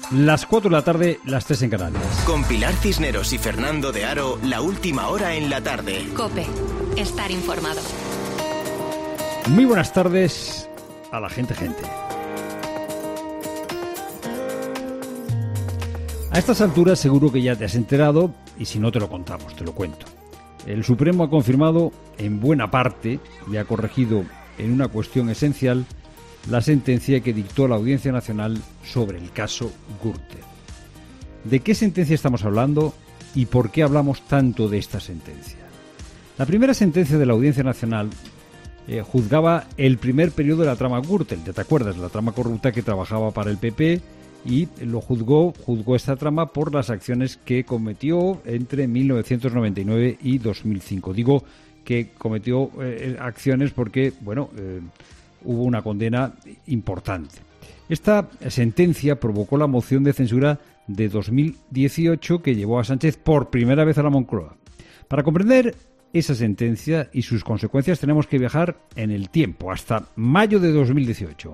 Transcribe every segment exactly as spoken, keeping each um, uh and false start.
Las cuatro de la tarde, las tres en Canarias. Con Pilar Cisneros y Fernando de Aro, la última hora en la tarde. COPE. Estar informado. Muy buenas tardes a la gente, gente. A estas alturas seguro que ya te has enterado, y si no te lo contamos, te lo cuento. El Supremo ha confirmado en buena parte y ha corregido en una cuestión esencial la sentencia que dictó la Audiencia Nacional sobre el caso Gürtel. ¿De qué sentencia estamos hablando y por qué hablamos tanto de esta sentencia? La primera sentencia de la Audiencia Nacional eh, juzgaba el primer periodo de la trama Gürtel. ¿Te acuerdas? La trama corrupta que trabajaba para el P P y lo juzgó, juzgó esta trama por las acciones que cometió entre mil novecientos noventa y nueve y dos mil cinco. Digo que cometió eh, acciones porque, bueno... Eh, hubo una condena importante. Esta sentencia provocó la moción de censura de dos mil dieciocho que llevó a Sánchez por primera vez a la Moncloa. Para comprender esa sentencia y sus consecuencias tenemos que viajar en el tiempo, hasta mayo de dos mil dieciocho.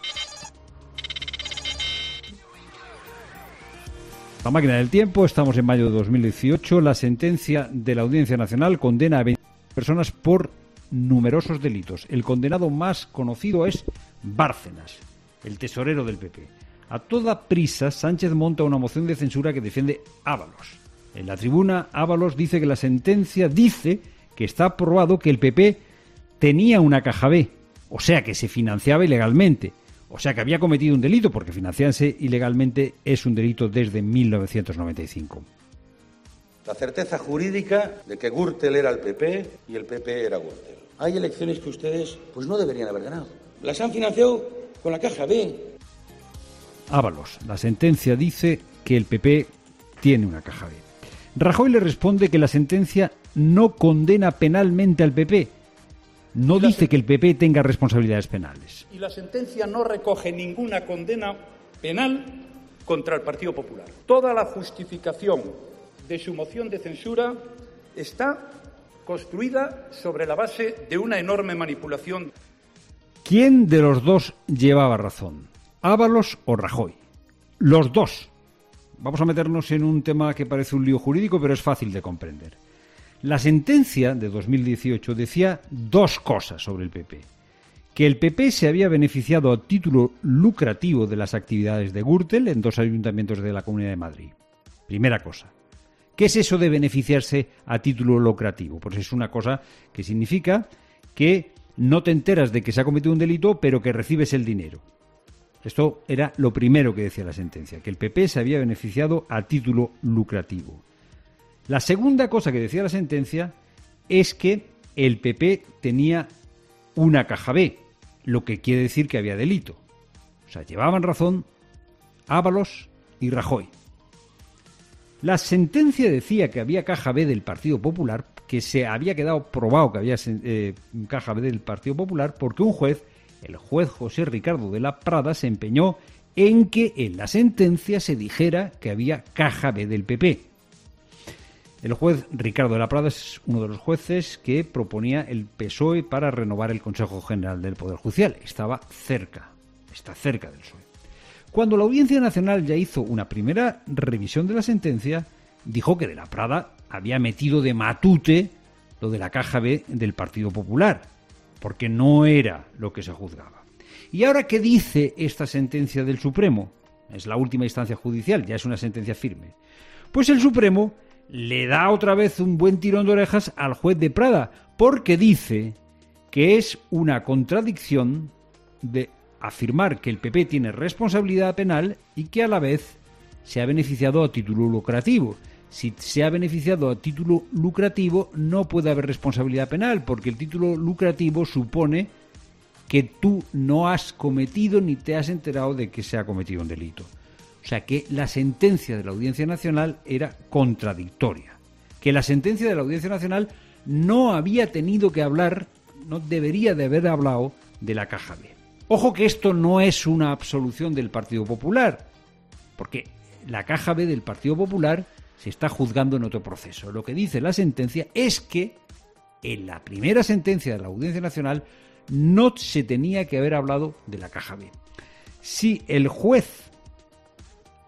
La máquina del tiempo, estamos en mayo de dos mil dieciocho. La sentencia de la Audiencia Nacional condena a veinte personas por numerosos delitos. El condenado más conocido es Bárcenas, el tesorero del P P. A toda prisa, Sánchez monta una moción de censura que defiende Ábalos. En la tribuna, Ábalos dice que la sentencia dice que está probado que el P P tenía una caja B, o sea que se financiaba ilegalmente, o sea que había cometido un delito, porque financiarse ilegalmente es un delito desde mil novecientos noventa y cinco. La certeza jurídica de que Gürtel era el P P y el P P era Gürtel. Hay elecciones que ustedes pues no deberían haber ganado. Las han financiado con la caja B. Ábalos, la sentencia dice que el P P tiene una caja B. Rajoy le responde que la sentencia no condena penalmente al P P. No dice que el P P tenga responsabilidades penales. Y la sentencia no recoge ninguna condena penal contra el Partido Popular. Toda la justificación de su moción de censura está construida sobre la base de una enorme manipulación. ¿Quién de los dos llevaba razón? ¿Ábalos o Rajoy? Los dos. Vamos a meternos en un tema que parece un lío jurídico, pero es fácil de comprender. La sentencia de dos mil dieciocho decía dos cosas sobre el P P. Que el P P se había beneficiado a título lucrativo de las actividades de Gürtel en dos ayuntamientos de la Comunidad de Madrid. Primera cosa. ¿Qué es eso de beneficiarse a título lucrativo? Pues es una cosa que significa que no te enteras de que se ha cometido un delito, pero que recibes el dinero. Esto era lo primero que decía la sentencia, que el P P se había beneficiado a título lucrativo. La segunda cosa que decía la sentencia es que el P P tenía una caja B, lo que quiere decir que había delito. O sea, llevaban razón Ábalos y Rajoy. La sentencia decía que había caja B del Partido Popular, que se había quedado probado que había eh, caja B del Partido Popular, porque un juez, el juez José Ricardo de la Prada, se empeñó en que en la sentencia se dijera que había caja B del P P. El juez Ricardo de la Prada es uno de los jueces que proponía el P S O E para renovar el Consejo General del Poder Judicial. Estaba cerca, está cerca del P S O E. Cuando la Audiencia Nacional ya hizo una primera revisión de la sentencia, dijo que de la Prada había metido de matute lo de la caja B del Partido Popular, porque no era lo que se juzgaba. ¿Y ahora qué dice esta sentencia del Supremo? Es la última instancia judicial, ya es una sentencia firme. Pues el Supremo le da otra vez un buen tirón de orejas al juez de Prada, porque dice que es una contradicción de afirmar que el P P tiene responsabilidad penal y que a la vez se ha beneficiado a título lucrativo. Si se ha beneficiado a título lucrativo, no puede haber responsabilidad penal, porque el título lucrativo supone que tú no has cometido ni te has enterado de que se ha cometido un delito. O sea, que la sentencia de la Audiencia Nacional era contradictoria. Que la sentencia de la Audiencia Nacional no había tenido que hablar, no debería de haber hablado de la caja B. Ojo que esto no es una absolución del Partido Popular, porque la caja B del Partido Popular se está juzgando en otro proceso. Lo que dice la sentencia es que en la primera sentencia de la Audiencia Nacional no se tenía que haber hablado de la caja B. Si el juez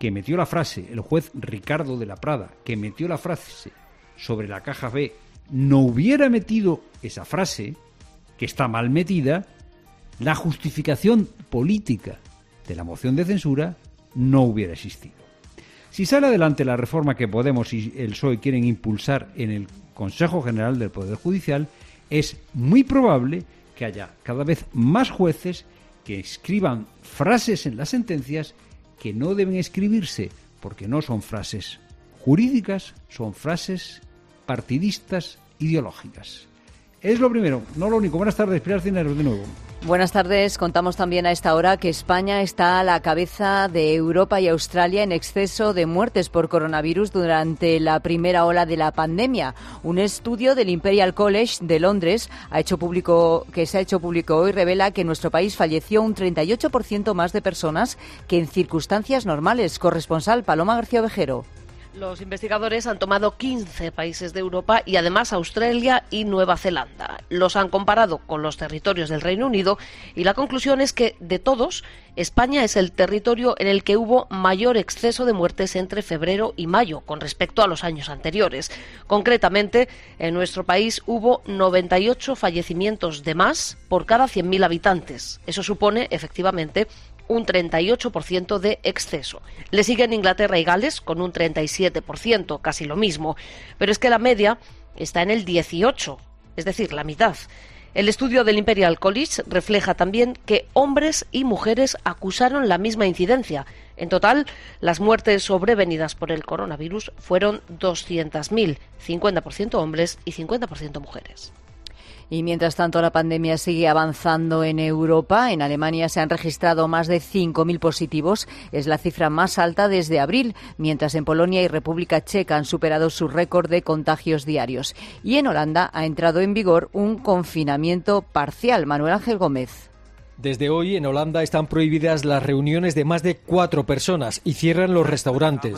que metió la frase, el juez Ricardo de la Prada, que metió la frase sobre la caja B, no hubiera metido esa frase, que está mal metida, la justificación política de la moción de censura no hubiera existido. Si sale adelante la reforma que Podemos y el P S O E quieren impulsar en el Consejo General del Poder Judicial, es muy probable que haya cada vez más jueces que escriban frases en las sentencias que no deben escribirse, porque no son frases jurídicas, son frases partidistas, ideológicas. Es lo primero, no lo único. Buenas tardes, Pilar Cisneros, de nuevo. Buenas tardes. Contamos también a esta hora que España está a la cabeza de Europa y Australia en exceso de muertes por coronavirus durante la primera ola de la pandemia. Un estudio del Imperial College de Londres ha hecho público, que se ha hecho público hoy revela que en nuestro país falleció un treinta y ocho por ciento más de personas que en circunstancias normales. Corresponsal Paloma García Ovejero. Los investigadores han tomado quince países de Europa y además Australia y Nueva Zelanda. Los han comparado con los territorios del Reino Unido y la conclusión es que, de todos, España es el territorio en el que hubo mayor exceso de muertes entre febrero y mayo con respecto a los años anteriores. Concretamente, en nuestro país hubo noventa y ocho fallecimientos de más por cada cien mil habitantes. Eso supone, efectivamente, un treinta y ocho por ciento de exceso. Le siguen Inglaterra y Gales con un treinta y siete por ciento, casi lo mismo. Pero es que la media está en el dieciocho por ciento, es decir, la mitad. El estudio del Imperial College refleja también que hombres y mujeres acusaron la misma incidencia. En total, las muertes sobrevenidas por el coronavirus fueron doscientas mil, cincuenta por ciento hombres y cincuenta por ciento mujeres. Y mientras tanto, la pandemia sigue avanzando en Europa. En Alemania se han registrado más de cinco mil positivos. Es la cifra más alta desde abril, mientras en Polonia y República Checa han superado su récord de contagios diarios. Y en Holanda ha entrado en vigor un confinamiento parcial. Manuel Ángel Gómez. Desde hoy en Holanda están prohibidas las reuniones de más de cuatro personas y cierran los restaurantes.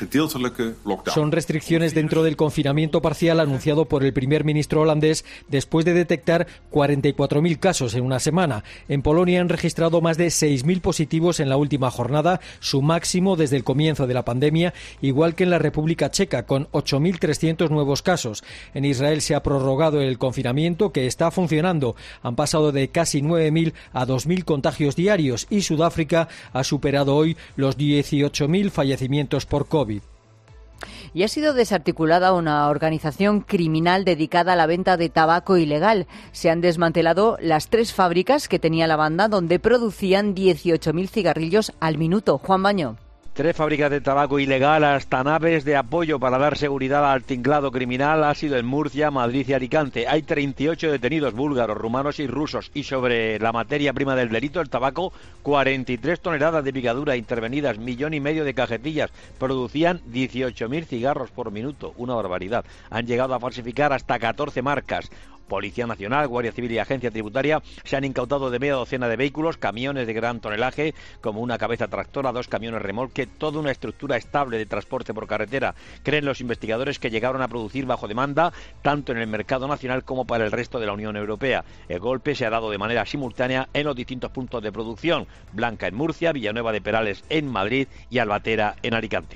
Son restricciones dentro del confinamiento parcial anunciado por el primer ministro holandés después de detectar cuarenta y cuatro mil casos en una semana. En Polonia han registrado más de seis mil positivos en la última jornada, su máximo desde el comienzo de la pandemia, igual que en la República Checa, con ocho mil trescientos nuevos casos. En Israel se ha prorrogado el confinamiento, que está funcionando. Han pasado de casi nueve mil a dos mil contagios diarios y Sudáfrica ha superado hoy los dieciocho mil fallecimientos por COVID. Y ha sido desarticulada una organización criminal dedicada a la venta de tabaco ilegal. Se han desmantelado las tres fábricas que tenía la banda, donde producían dieciocho mil cigarrillos al minuto. Juan Baño. Tres fábricas de tabaco ilegal, hasta naves de apoyo para dar seguridad al tinglado criminal ha sido en Murcia, Madrid y Alicante. Hay treinta y ocho detenidos búlgaros, rumanos y rusos. Y sobre la materia prima del delito, el tabaco, cuarenta y tres toneladas de picadura intervenidas, millón y medio de cajetillas. Producían dieciocho mil cigarros por minuto, una barbaridad. Han llegado a falsificar hasta catorce marcas. Policía Nacional, Guardia Civil y Agencia Tributaria se han incautado de media docena de vehículos, camiones de gran tonelaje, como una cabeza tractora, dos camiones remolque, toda una estructura estable de transporte por carretera. Creen los investigadores que llegaron a producir bajo demanda, tanto en el mercado nacional como para el resto de la Unión Europea. El golpe se ha dado de manera simultánea en los distintos puntos de producción: Blanca en Murcia, Villanueva de Perales en Madrid y Albatera en Alicante.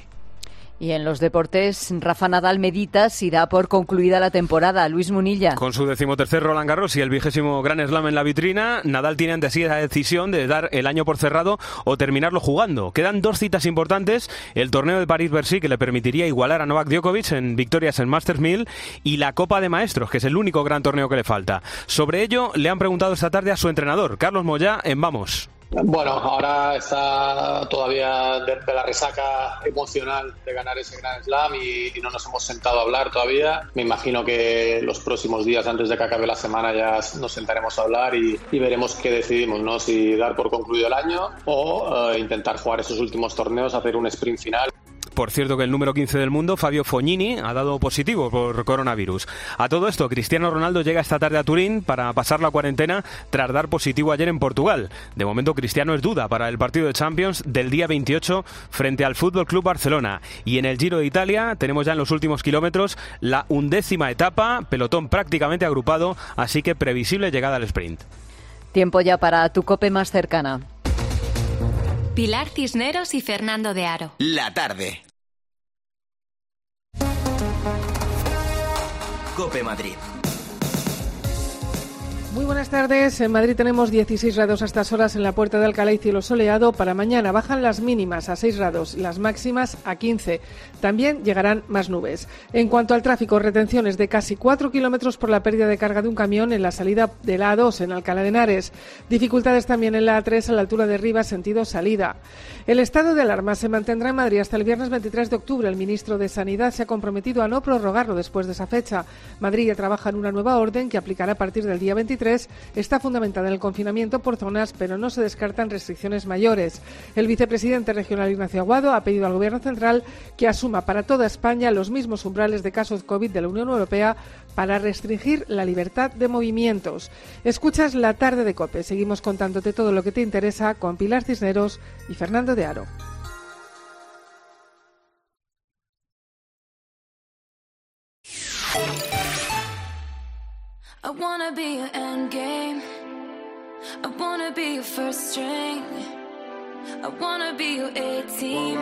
Y en los deportes, Rafa Nadal medita si da por concluida la temporada. Luis Munilla. Con su decimotercer Roland Garros y el vigésimo Grand Slam en la vitrina, Nadal tiene ante sí esa decisión de dar el año por cerrado o terminarlo jugando. Quedan dos citas importantes: el torneo de París-Bercy, que le permitiría igualar a Novak Djokovic en victorias en Masters mil, y la Copa de Maestros, que es el único gran torneo que le falta. Sobre ello le han preguntado esta tarde a su entrenador, Carlos Moyá, en Vamos. Bueno, ahora está todavía de, de la resaca emocional de ganar ese Grand Slam y, y no nos hemos sentado a hablar todavía. Me imagino que los próximos días, antes de que acabe la semana, ya nos sentaremos a hablar y, y veremos qué decidimos, ¿no? Si dar por concluido el año o uh, intentar jugar esos últimos torneos, hacer un sprint final. Por cierto, que el número quince del mundo, Fabio Fognini, ha dado positivo por coronavirus. A todo esto, Cristiano Ronaldo llega esta tarde a Turín para pasar la cuarentena tras dar positivo ayer en Portugal. De momento, Cristiano es duda para el partido de Champions del día veintiocho frente al F C Barcelona. Y en el Giro de Italia tenemos ya en los últimos kilómetros la undécima etapa, pelotón prácticamente agrupado, así que previsible llegada al sprint. Tiempo ya para tu COPE más cercana. Pilar Cisneros y Fernando de Aro. La tarde. COPE Madrid. Muy buenas tardes. En Madrid tenemos dieciséis grados a estas horas en la Puerta de Alcalá y cielo soleado. Para mañana bajan las mínimas a seis grados y las máximas a quince. También llegarán más nubes. En cuanto al tráfico, retenciones de casi cuatro kilómetros por la pérdida de carga de un camión en la salida de la A dos en Alcalá de Henares. Dificultades también en la A tres a la altura de Rivas, sentido salida. El estado de alarma se mantendrá en Madrid hasta el viernes veintitrés de octubre. El ministro de Sanidad se ha comprometido a no prorrogarlo después de esa fecha. Madrid ya trabaja en una nueva orden que aplicará a partir del día veintitrés. Está fundamentada en el confinamiento por zonas, pero no se descartan restricciones mayores. El vicepresidente regional Ignacio Aguado ha pedido al Gobierno central que asuma para toda España los mismos umbrales de casos COVID de la Unión Europea para restringir la libertad de movimientos. Escuchas La Tarde de COPE. Seguimos contándote todo lo que te interesa con Pilar Cisneros y Fernando de Aro. I wanna be your endgame. I wanna be your first string. I wanna be your A-team.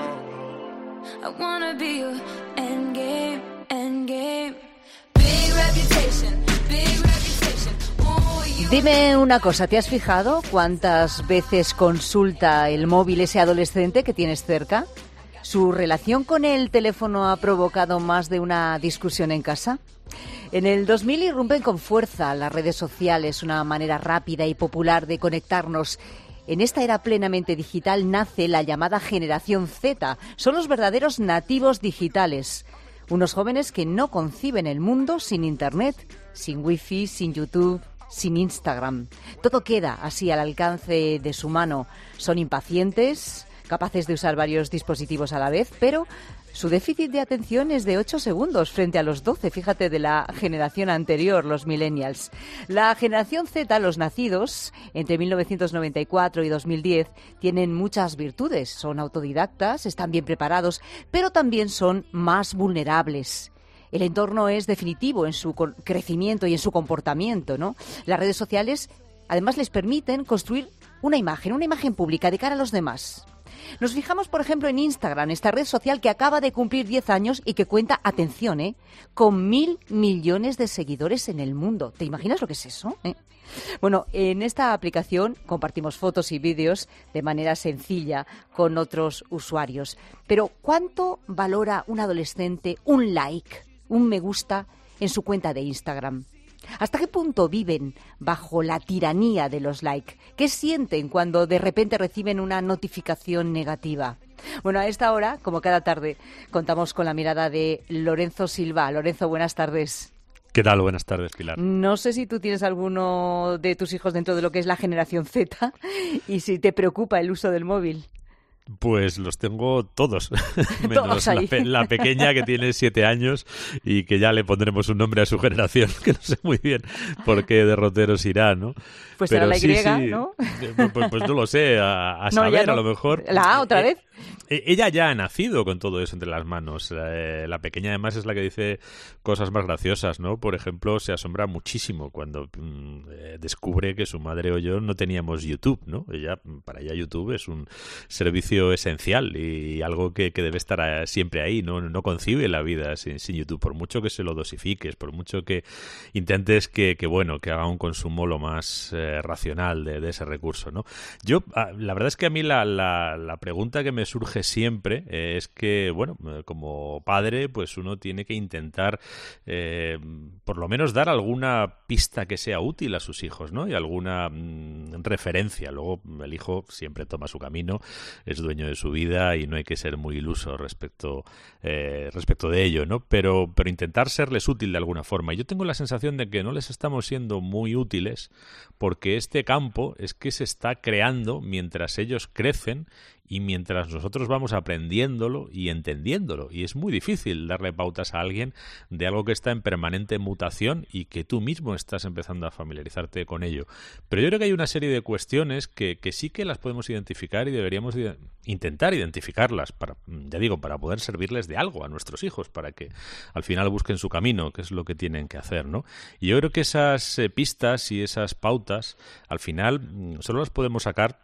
I wanna be your endgame, endgame. Big reputation, big reputation. Oh, you... Dime una cosa, ¿te has fijado cuántas veces consulta el móvil ese adolescente que tienes cerca? ¿Su relación con el teléfono ha provocado más de una discusión en casa? En el dos mil irrumpen con fuerza las redes sociales, una manera rápida y popular de conectarnos. En esta era plenamente digital nace la llamada generación Z. Son los verdaderos nativos digitales. Unos jóvenes que no conciben el mundo sin Internet, sin Wi-Fi, sin YouTube, sin Instagram. Todo queda así al alcance de su mano. Son impacientes, capaces de usar varios dispositivos a la vez, pero su déficit de atención es de ocho segundos frente a los doce, fíjate, de la generación anterior, los millennials. La generación Z, los nacidos entre mil novecientos noventa y cuatro y dos mil diez, tienen muchas virtudes. Son autodidactas, están bien preparados, pero también son más vulnerables. El entorno es definitivo en su crecimiento y en su comportamiento, ¿no? Las redes sociales, además, les permiten construir una imagen, una imagen pública de cara a los demás. Nos fijamos, por ejemplo, en Instagram, esta red social que acaba de cumplir diez años y que cuenta, atención, ¿eh? con mil millones de seguidores en el mundo. ¿Te imaginas lo que es eso? ¿Eh? Bueno, en esta aplicación compartimos fotos y vídeos de manera sencilla con otros usuarios. Pero ¿cuánto valora un adolescente un like, un me gusta en su cuenta de Instagram? ¿Hasta qué punto viven bajo la tiranía de los likes? ¿Qué sienten cuando de repente reciben una notificación negativa? Bueno, a esta hora, como cada tarde, contamos con la mirada de Lorenzo Silva. Lorenzo, buenas tardes. ¿Qué tal? Buenas tardes, Pilar. No sé si tú tienes alguno de tus hijos dentro de lo que es la generación Z y si te preocupa el uso del móvil. Pues los tengo todos, menos todos ahí. La, pe- la pequeña que tiene siete años y que ya le pondremos un nombre a su generación, que no sé muy bien por qué derroteros irá, ¿no? Pues Pero será la sí, Y, sí, ¿no? Pues, pues no lo sé, a, a no, saber, no. a lo mejor. ¿La A otra vez? Eh, ella ya ha nacido con todo eso entre las manos. Eh, la pequeña además es la que dice cosas más graciosas, ¿no? Por ejemplo, se asombra muchísimo cuando mm, eh, descubre que su madre o yo no teníamos YouTube, ¿no? Ella, para ella YouTube es un servicio esencial y algo que, que debe estar siempre ahí, ¿no? No concibe la vida sin, sin YouTube, por mucho que se lo dosifiques, por mucho que intentes que, que bueno, que haga un consumo lo más eh, racional de, de ese recurso, ¿no? Yo, la verdad es que a mí la, la, la pregunta que me surge siempre eh, es que, bueno, eh, como padre, pues uno tiene que intentar eh, por lo menos dar alguna pista que sea útil a sus hijos, ¿no? Y alguna mm, referencia. Luego el hijo siempre toma su camino, es dueño de su vida y no hay que ser muy iluso respecto, eh, respecto de ello, ¿no? Pero, pero intentar serles útil de alguna forma. Y yo tengo la sensación de que no les estamos siendo muy útiles porque este campo es que se está creando mientras ellos crecen y mientras nosotros vamos aprendiéndolo y entendiéndolo. Y es muy difícil darle pautas a alguien de algo que está en permanente mutación y que tú mismo estás empezando a familiarizarte con ello. Pero yo creo que hay una serie de cuestiones que, que sí que las podemos identificar y deberíamos de intentar identificarlas, para, ya digo, para poder servirles de algo a nuestros hijos, para que al final busquen su camino, que es lo que tienen que hacer, ¿no? Y yo creo que esas eh, pistas y esas pautas, al final, solo las podemos sacar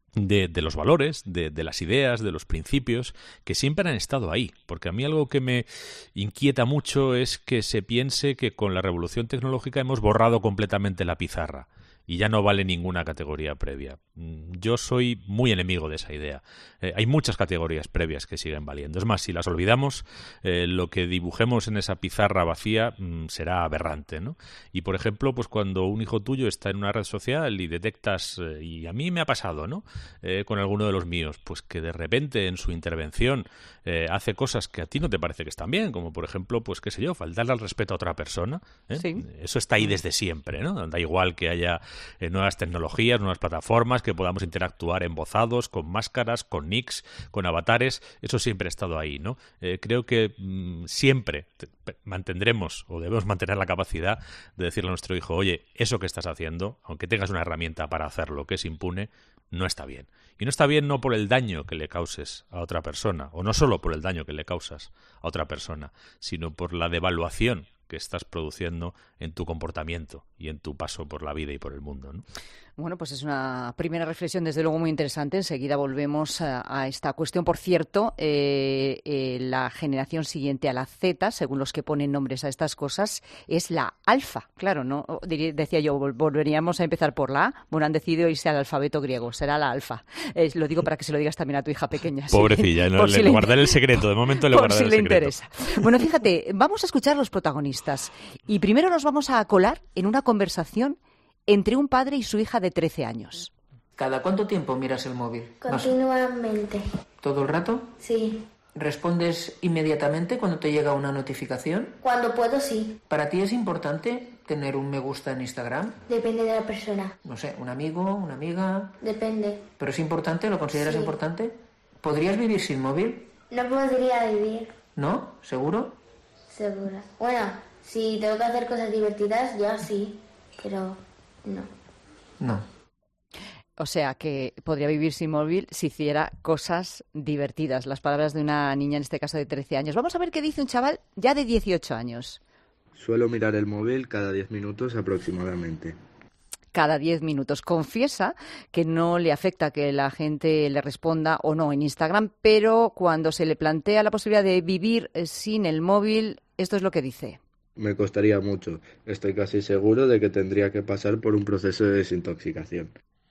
De, de los valores, de, de las ideas, de los principios, que siempre han estado ahí. Porque a mí algo que me inquieta mucho es que se piense que con la revolución tecnológica hemos borrado completamente la pizarra y ya no vale ninguna categoría previa. Yo soy muy enemigo de esa idea. Eh, hay muchas categorías previas que siguen valiendo. Es más, si las olvidamos, eh, lo que dibujemos en esa pizarra vacía mm, será aberrante, ¿no? Y, por ejemplo, pues cuando un hijo tuyo está en una red social y detectas, eh, y a mí me ha pasado, ¿no? Eh, con alguno de los míos, pues que de repente en su intervención eh, hace cosas que a ti no te parece que están bien, como por ejemplo, pues qué sé yo, faltarle al respeto a otra persona. ¿eh? Sí. Eso está ahí desde siempre, ¿no? Da igual que haya Eh, nuevas tecnologías, nuevas plataformas, que podamos interactuar embozados, con máscaras, con nicks, con avatares, eso siempre ha estado ahí, ¿no? Eh, creo que mmm, siempre te, mantendremos o debemos mantener la capacidad de decirle a nuestro hijo, oye, eso que estás haciendo, aunque tengas una herramienta para hacerlo que es impune, no está bien. Y no está bien no por el daño que le causes a otra persona, o no solo por el daño que le causas a otra persona, sino por la devaluación que estás produciendo en tu comportamiento y en tu paso por la vida y por el mundo, ¿no? Bueno, pues es una primera reflexión, desde luego, muy interesante. Enseguida volvemos a, a esta cuestión. Por cierto, eh, eh, la generación siguiente a la Z, según los que ponen nombres a estas cosas, es la alfa. Claro, no decía yo, volveríamos a empezar por la A. Bueno, han decidido irse al alfabeto griego, será la alfa. Eh, lo digo para que se lo digas también a tu hija pequeña. Pobrecilla, sí. no, le, si le guardaré el secreto. De momento le guardaré si el le secreto. Interesa. Bueno, fíjate, vamos a escuchar los protagonistas. Y primero nos vamos a colar en una conversación entre un padre y su hija de trece años. ¿Cada cuánto tiempo miras el móvil? Continuamente. ¿Todo el rato? Sí. ¿Respondes inmediatamente cuando te llega una notificación? Cuando puedo, sí. ¿Para ti es importante tener un me gusta en Instagram? Depende de la persona. No sé, un amigo, una amiga... Depende. ¿Pero es importante? ¿Lo consideras sí. importante? ¿Podrías vivir sin móvil? No podría vivir. ¿No? ¿Seguro? Segura. Bueno, si tengo que hacer cosas divertidas, ya sí, pero... No. No. O sea, que podría vivir sin móvil si hiciera cosas divertidas. Las palabras de una niña, en este caso de trece años. Vamos a ver qué dice un chaval ya de dieciocho años. Suelo mirar el móvil cada diez minutos aproximadamente. Cada diez minutos. Confiesa que no le afecta que la gente le responda o no en Instagram, pero cuando se le plantea la posibilidad de vivir sin el móvil, esto es lo que dice. Me costaría mucho. Estoy casi seguro de que tendría que pasar por un proceso de desintoxicación.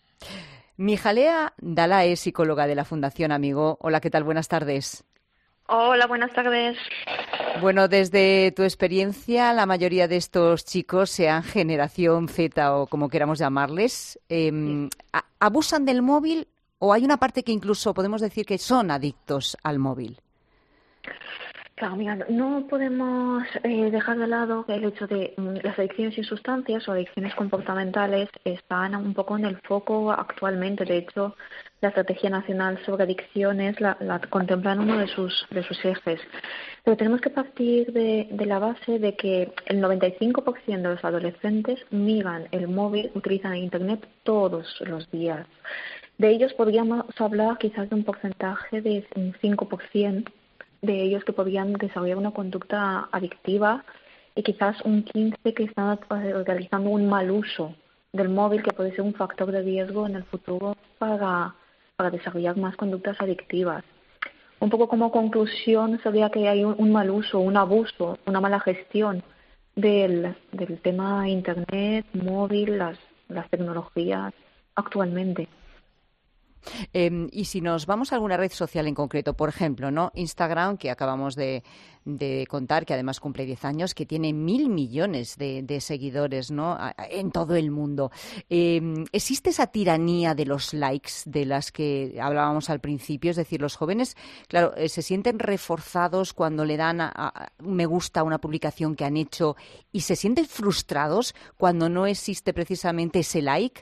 Mijalea Dala es psicóloga de la Fundación Amigo. Hola, ¿qué tal? Buenas tardes. Hola, buenas tardes. Bueno, desde tu experiencia, la mayoría de estos chicos, sean generación Z o como queramos llamarles, eh, ¿abusan del móvil o hay una parte que incluso podemos decir que son adictos al móvil? Claro, mira, no podemos eh, dejar de lado el hecho de mm, las adicciones sin sustancias o adicciones comportamentales están un poco en el foco actualmente. De hecho, la Estrategia Nacional sobre Adicciones la, la contempla en uno de sus, de sus ejes. Pero tenemos que partir de, de la base de que el noventa y cinco por ciento de los adolescentes miran el móvil, utilizan Internet todos los días. De ellos podríamos hablar quizás de un porcentaje de un cinco por ciento de ellos que podrían desarrollar una conducta adictiva y quizás un quince por ciento que están realizando un mal uso del móvil, que puede ser un factor de riesgo en el futuro para, para desarrollar más conductas adictivas. Un poco como conclusión sería que hay un, un mal uso, un abuso, una mala gestión del, del tema Internet, móvil, las, las tecnologías actualmente. Eh, y si nos vamos a alguna red social en concreto, por ejemplo, ¿no? Instagram, que acabamos de, de contar, que además cumple diez años, que tiene mil millones de, de seguidores, ¿no? En todo el mundo. Eh, ¿Existe esa tiranía de los likes de las que hablábamos al principio? Es decir, los jóvenes, claro, eh, se sienten reforzados cuando le dan a, a, un me gusta a una publicación que han hecho y se sienten frustrados cuando no existe precisamente ese like.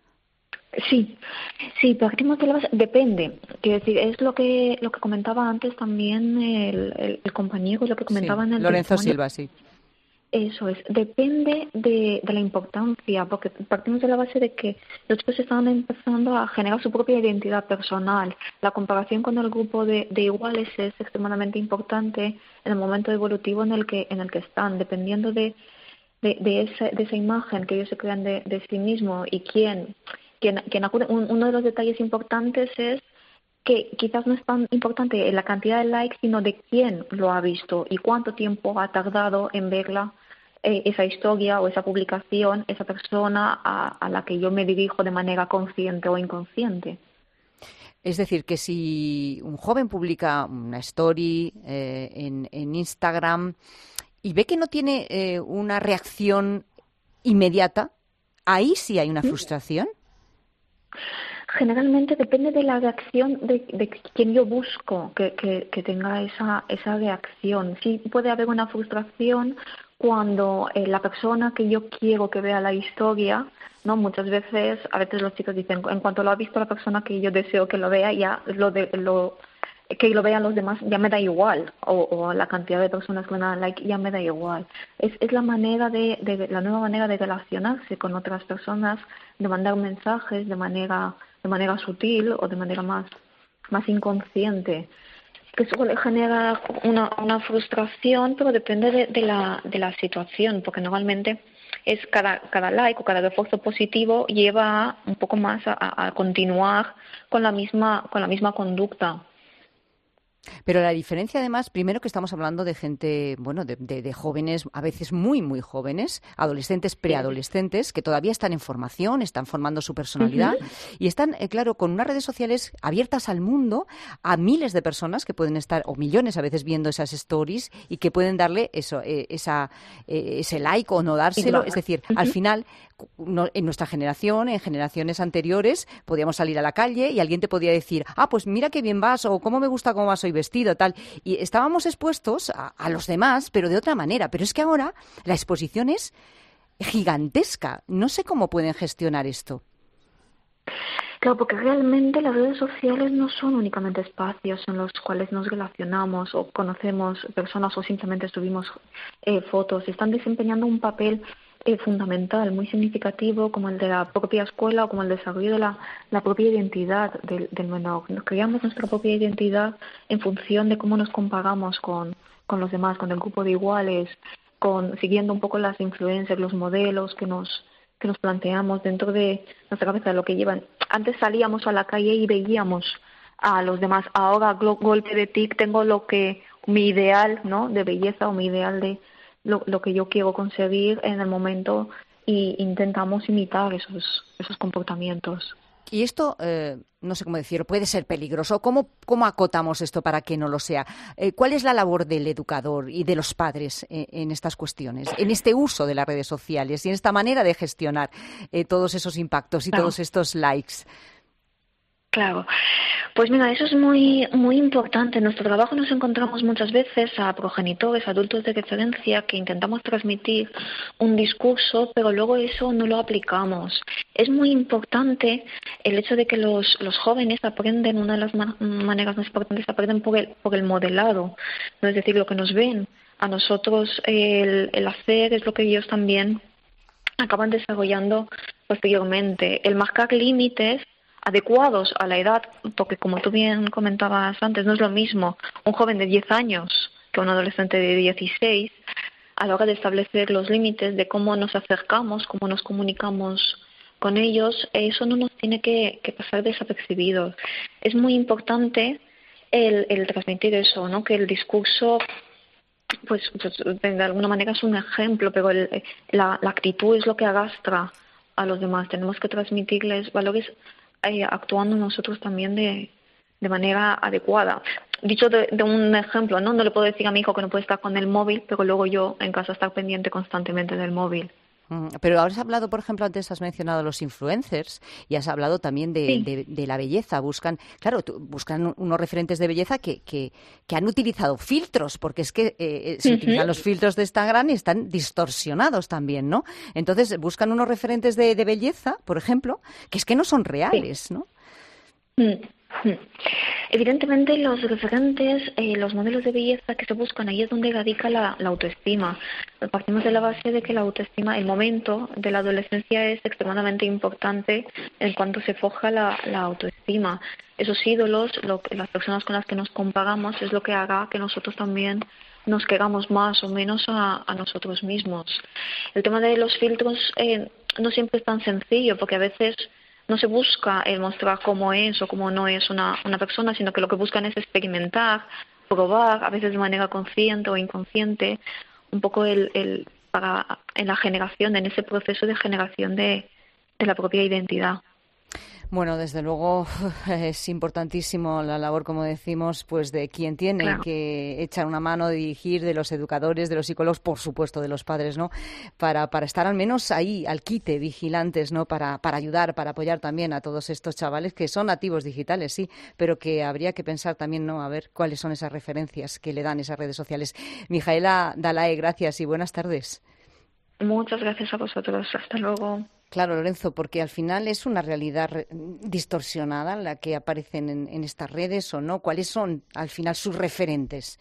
Sí, sí, partimos de la base, depende, quiero decir, es lo que lo que comentaba antes también el, el, el compañero, lo que comentaban sí, el Lorenzo Silva, sí. Eso es, depende de, de la importancia, porque partimos de la base de que los chicos están empezando a generar su propia identidad personal. La comparación con el grupo de, de iguales es extremadamente importante en el momento evolutivo en el que en el que están, dependiendo de de, de esa de esa imagen que ellos se crean de, de sí mismo y quién quien, quien acude, un, uno de los detalles importantes es que quizás no es tan importante la cantidad de likes, sino de quién lo ha visto y cuánto tiempo ha tardado en verla, eh, esa historia o esa publicación, esa persona a, a la que yo me dirijo de manera consciente o inconsciente. Es decir, que si un joven publica una story eh, en, en Instagram y ve que no tiene eh, una reacción inmediata, ¿ahí sí hay una frustración? Generalmente depende de la reacción de, de quien yo busco que, que, que tenga esa, esa reacción. Sí puede haber una frustración cuando eh, la persona que yo quiero que vea la historia, ¿no? Muchas veces, a veces los chicos dicen, en cuanto lo ha visto la persona que yo deseo que lo vea, ya lo de, lo que lo vean los demás ya me da igual, o, o la cantidad de personas que me dan like ya me da igual. Es, es la manera de, de la nueva manera de relacionarse con otras personas, de mandar mensajes de manera de manera sutil o de manera más más inconsciente, que eso genera una, una frustración, pero depende de, de la de la situación, porque normalmente es cada cada like o cada refuerzo positivo lleva un poco más a, a continuar con la misma con la misma conducta. Pero la diferencia, además, primero que estamos hablando de gente, bueno, de, de, de jóvenes, a veces muy, muy jóvenes, adolescentes, preadolescentes, que todavía están en formación, están formando su personalidad uh-huh. y están, eh, claro, con unas redes sociales abiertas al mundo, a miles de personas que pueden estar, o millones a veces, viendo esas stories y que pueden darle eso, eh, esa, eh, ese like o no dárselo. Es decir, uh-huh. al final, no, en nuestra generación, en generaciones anteriores, podíamos salir a la calle y alguien te podía decir, ah, pues mira qué bien vas, o cómo me gusta cómo vas hoy vestido, tal. Y estábamos expuestos a, a los demás, pero de otra manera. Pero es que ahora la exposición es gigantesca. No sé cómo pueden gestionar esto. Claro, porque realmente las redes sociales no son únicamente espacios en los cuales nos relacionamos o conocemos personas o simplemente subimos eh, fotos. Están desempeñando un papel eh, fundamental, muy significativo, como el de la propia escuela o como el desarrollo de la, la propia identidad del, del menor. Nos creamos nuestra propia identidad en función de cómo nos comparamos con, con los demás, con el grupo de iguales, con siguiendo un poco las influencias, los modelos que nos que nos planteamos dentro de nuestra cabeza, lo que llevan. Antes salíamos a la calle y veíamos a los demás. Ahora, golpe de tic, tengo lo que mi ideal, ¿no?, de belleza o mi ideal de lo, lo que yo quiero conseguir en el momento, y intentamos imitar esos esos comportamientos. Y esto, eh, no sé cómo decirlo, puede ser peligroso. ¿Cómo, cómo acotamos esto para que no lo sea? Eh, ¿Cuál es la labor del educador y de los padres eh, en estas cuestiones, en este uso de las redes sociales y en esta manera de gestionar eh, todos esos impactos y claro. todos estos likes? Claro, pues mira, eso es muy muy importante. En nuestro trabajo nos encontramos muchas veces a progenitores, adultos de referencia, que intentamos transmitir un discurso, pero luego eso no lo aplicamos. Es muy importante el hecho de que los, los jóvenes aprenden, una de las ma- maneras más importantes, aprenden por el, por el modelado, ¿no? Es decir, lo que nos ven a nosotros, el, el hacer es lo que ellos también acaban desarrollando posteriormente. El marcar límites adecuados a la edad, porque como tú bien comentabas antes, no es lo mismo un joven de diez años que un adolescente de dieciséis, a la hora de establecer los límites de cómo nos acercamos, cómo nos comunicamos con ellos, eso no nos tiene que, que pasar desapercibido. Es muy importante el, el transmitir eso, ¿no?, que el discurso pues, pues de alguna manera es un ejemplo, pero el, la, la actitud es lo que arrastra a los demás. Tenemos que transmitirles valores actuando nosotros también de, de manera adecuada. Dicho de, de un ejemplo, ¿no? No le puedo decir a mi hijo que no puede estar con el móvil, pero luego yo en casa estar pendiente constantemente del móvil. Pero ahora has hablado, por ejemplo, antes has mencionado a los influencers y has hablado también de, sí. de, de la belleza. Buscan, claro, buscan unos referentes de belleza que, que, que han utilizado filtros, porque es que eh, se uh-huh. utilizan los filtros de Instagram y están distorsionados también, ¿no? Entonces buscan unos referentes de, de belleza, por ejemplo, que es que no son reales, sí. ¿no? Mm. Evidentemente los referentes, eh, los modelos de belleza que se buscan, ahí es donde radica la, la autoestima. Partimos de la base de que la autoestima, el momento de la adolescencia es extremadamente importante en cuanto se forja la, la autoestima. Esos ídolos, lo, las personas con las que nos comparamos, es lo que hará que nosotros también nos queramos más o menos a, a nosotros mismos. El tema de los filtros eh, no siempre es tan sencillo, porque a veces no se busca el mostrar cómo es o cómo no es una, una persona, sino que lo que buscan es experimentar, probar, a veces de manera consciente o inconsciente, un poco el, el para en la generación, en ese proceso de generación de, de la propia identidad. Bueno, desde luego es importantísimo la labor, como decimos, pues de quien tiene claro. que echar una mano, dirigir, de los educadores, de los psicólogos, por supuesto, de los padres, ¿no? Para, para estar al menos ahí, al quite, vigilantes, ¿no? Para, para ayudar, para apoyar también a todos estos chavales que son nativos digitales, sí, pero que habría que pensar también, ¿no? A ver cuáles son esas referencias que le dan esas redes sociales. Mijaela Dalae, gracias y buenas tardes. Muchas gracias a vosotros. Hasta luego. Claro, Lorenzo, porque al final es una realidad re- distorsionada la que aparecen en, en estas redes, ¿o no? ¿Cuáles son al final sus referentes?